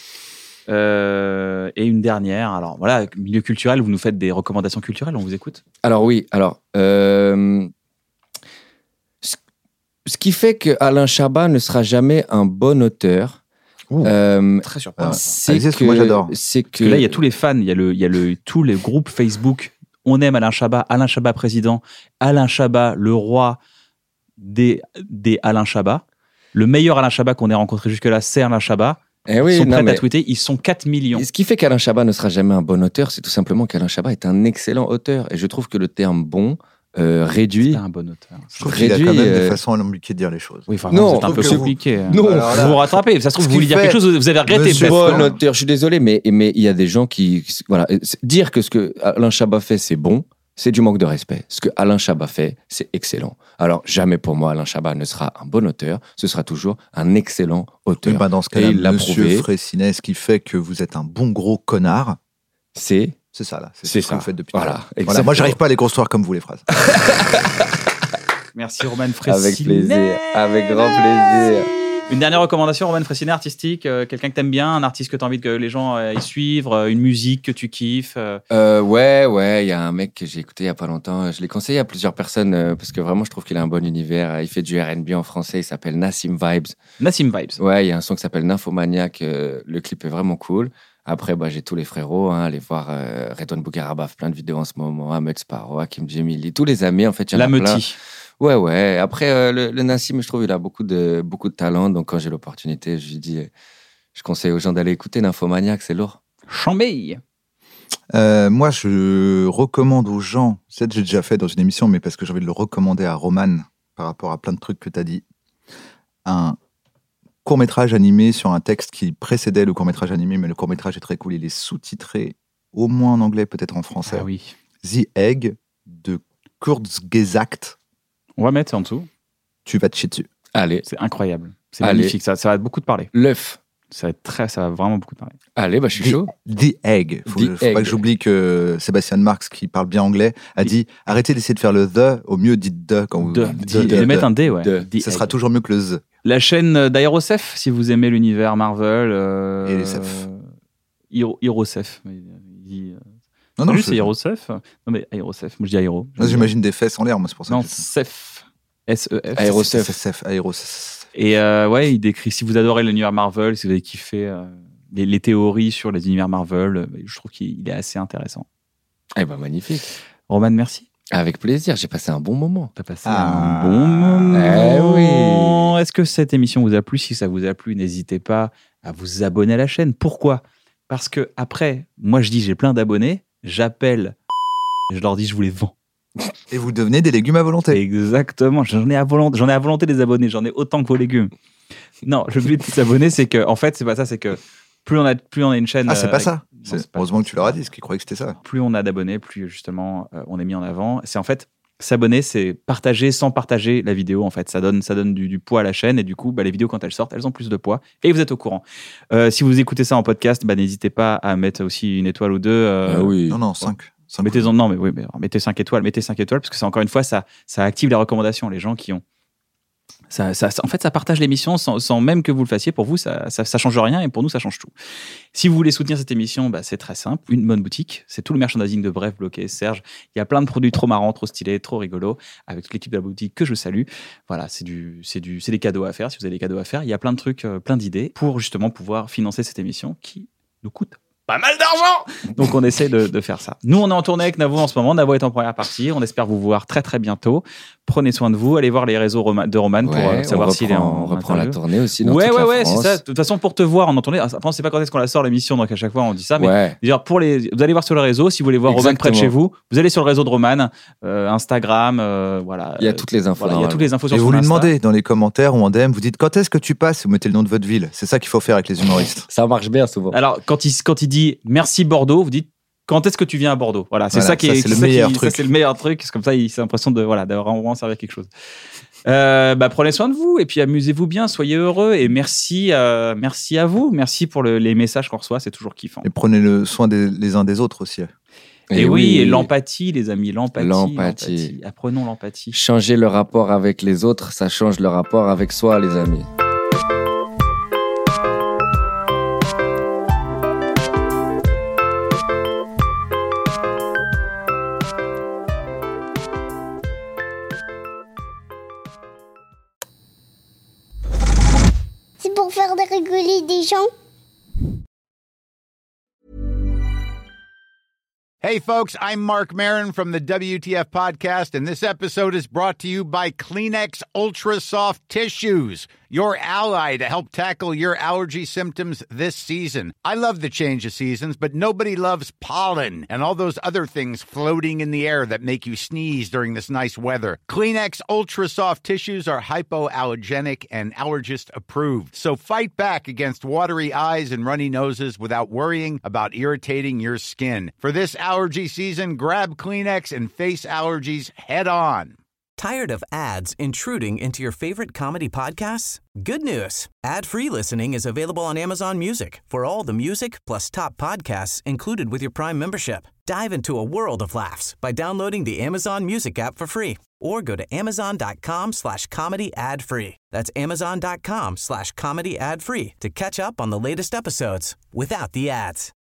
Et une dernière. Alors voilà, milieu culturel, vous nous faites des recommandations culturelles, on vous écoute. Alors oui, ce qui fait que Alain Chabat ne sera jamais un bon auteur. Très surprenant. C'est que moi j'adore. Parce que là, il y a tous les fans, il y a tous les groupes Facebook. On aime Alain Chabat président, Alain Chabat le roi des Alain Chabat. Le meilleur Alain Chabat qu'on ait rencontré jusque-là, c'est Alain Chabat. Ils sont prêts à tweeter, ils sont 4 millions. Et ce qui fait qu'Alain Chabat ne sera jamais un bon auteur, c'est tout simplement qu'Alain Chabat est un excellent auteur. Et je trouve que le terme bon réduit. C'est un bon auteur. Je trouve qu'il a quand même des façons alambiquées de dire les choses. Oui, c'est un peu compliqué. Non, vous vous rattrapez. Ça se trouve, vous voulez dire quelque chose, vous avez regretté. Bon auteur, je suis désolé, mais il y a des gens qui. Voilà, dire que ce que Alain Chabat fait, c'est bon, c'est du manque de respect. Ce que Alain Chabat fait, c'est excellent. Alors, jamais pour moi, Alain Chabat ne sera un bon auteur, ce sera toujours un excellent auteur. Oui, dans ce cas-là, monsieur Frécinet, ce qui fait que vous êtes un bon gros connard, c'est ça, là. C'est ce que vous faites depuis voilà, voilà, moi, j'arrive pas à les construire comme vous, les phrases. Merci, Roman Frécinet. Avec plaisir, avec grand plaisir. Une dernière recommandation, Roman Fressinet, artistique, quelqu'un que t'aimes bien, un artiste que t'as envie que les gens aillent suivre, une musique que tu kiffes. Ouais, il y a un mec que j'ai écouté il y a pas longtemps. Je l'ai conseillé à plusieurs personnes parce que vraiment je trouve qu'il a un bon univers. Il fait du R&B en français, il s'appelle Nassim Vibes. Nassim Vibes. Ouais, il y a un son qui s'appelle Nymphomaniac. Le clip est vraiment cool. Après, j'ai tous les frérots. Allez voir Redouane Bougarabaf, plein de vidéos en ce moment. Ahmed Sparrow, Hakim Djemili, tous les amis en fait. Il y en a plein. Ouais. Après, le Nassim, je trouve, il a beaucoup de talent. Donc, quand j'ai l'opportunité, je conseille aux gens d'aller écouter Nymphomaniac, c'est lourd. Chambey. Moi, je recommande aux gens, c'est j'ai déjà fait dans une émission, mais parce que j'ai envie de le recommander à Roman par rapport à plein de trucs que tu as dit, un court-métrage animé sur un texte qui précédait le court-métrage animé, mais le court-métrage est très cool. Il est sous-titré, au moins en anglais, peut-être en français. Ah oui. The Egg de Kurzgesagt. On va mettre ça en dessous. Tu vas te chier dessus. Allez. C'est incroyable. C'est magnifique. Ça va beaucoup te parler. L'œuf. Ça va vraiment beaucoup te parler. Allez, je suis chaud. The Egg. Faut pas que j'oublie que Sébastien Marx, qui parle bien anglais, a dit arrêtez d'essayer de faire le the, au mieux dites de quand vous et mettre un D, ouais. Ça sera toujours mieux que le the. La chaîne d'Aerosef, si vous aimez l'univers Marvel. Et les Sef. Aerosef. Non, c'est Aerosef. Non, mais Aerosef. Moi, je dis Aéro. Moi, j'imagine des fesses en l'air, moi, c'est pour ça. Non, Sef. S-E-F. Aerosef. Et ouais, il décrit, si vous adorez l'univers Marvel, si vous avez kiffé les théories sur les univers Marvel, je trouve qu'il est assez intéressant. Magnifique. Roman, merci. Avec plaisir, j'ai passé un bon moment. T'as passé un bon moment. Oui. Est-ce que cette émission vous a plu? Si ça vous a plu, n'hésitez pas à vous abonner à la chaîne. Pourquoi? Parce que après, moi je dis j'ai plein d'abonnés, j'appelle, je leur dis je vous les vends. Et vous devenez des légumes à volonté. Exactement, j'en ai à volonté des abonnés, j'en ai autant que vos légumes. Non, le but de s'abonner, c'est que, en fait, c'est pas ça, c'est que plus on a une chaîne. Ah, c'est pas ça. Non, c'est heureusement que tu leur as dit, parce qu'ils croyaient que c'était ça. Plus on a d'abonnés, plus justement on est mis en avant. C'est en fait s'abonner, c'est partager sans partager la vidéo. En fait, ça donne du poids à la chaîne et du coup, les vidéos quand elles sortent, elles ont plus de poids et vous êtes au courant. Si vous écoutez ça en podcast, n'hésitez pas à mettre aussi une étoile ou deux. Oui. Non, 5. Mettez 5 étoiles, parce que c'est encore une fois, ça active les recommandations. Les gens qui ont. En fait, ça partage l'émission sans même que vous le fassiez. Pour vous, ça change rien et pour nous, ça change tout. Si vous voulez soutenir cette émission, c'est très simple. Une bonne boutique, c'est tout le merchandising de Bref, Bloqué, Serge. Il y a plein de produits trop marrants, trop stylés, trop rigolos, avec toute l'équipe de la boutique que je salue. Voilà, c'est des cadeaux à faire. Si vous avez des cadeaux à faire, il y a plein de trucs, plein d'idées pour justement pouvoir financer cette émission qui nous coûte pas mal d'argent. Donc on essaie de faire ça. Nous, on est en tournée avec Navo en ce moment. Navo est en première partie. On espère vous voir très très bientôt. Prenez soin de vous. Allez voir les réseaux de Roman pour savoir s'il est en. On reprend la tournée aussi. Dans ouais, France. c'est ça. De toute façon, pour te voir en tournée. Après, on sait pas quand est-ce qu'on la sort l'émission, donc à chaque fois on dit ça. Mais vous allez voir sur le réseau. Si vous voulez voir Roman près de chez vous, vous allez sur le réseau de Roman, Instagram, voilà. Il y a toutes les infos. Il y a toutes les infos sur et son vous lui Insta. demandez dans les commentaires ou en DM, vous dites quand est-ce que tu passes, vous mettez le nom de votre ville. C'est ça qu'il faut faire avec les humoristes. Ça marche bien souvent. Alors quand il dit merci Bordeaux, vous dites quand est-ce que tu viens à Bordeaux. Voilà, c'est ça qui est le meilleur truc. Ça, c'est le meilleur truc. C'est comme ça, il a l'impression d'avoir vraiment servi à quelque chose. Prenez soin de vous et puis amusez-vous bien, soyez heureux et merci à vous. Merci pour les messages qu'on reçoit, c'est toujours kiffant. Et prenez le soin les uns des autres aussi. Et oui, et l'empathie, les amis, l'empathie. Apprenons l'empathie. Changer le rapport avec les autres, ça change le rapport avec soi, les amis. C'est pour faire rigoler des gens. Hey, folks, I'm Mark Maron from the WTF Podcast, and this episode is brought to you by Kleenex Ultra Soft Tissues, your ally to help tackle your allergy symptoms this season. I love the change of seasons, but nobody loves pollen and all those other things floating in the air that make you sneeze during this nice weather. Kleenex Ultra Soft Tissues are hypoallergenic and allergist approved, so fight back against watery eyes and runny noses without worrying about irritating your skin. For this allergy season, grab Kleenex and face allergies head on. Tired of ads intruding into your favorite comedy podcasts? Good news. Ad-free listening is available on Amazon Music for all the music plus top podcasts included with your Prime membership. Dive into a world of laughs by downloading the Amazon Music app for free or go to amazon.com/comedy ad free. That's amazon.com/comedy ad free to catch up on the latest episodes without the ads.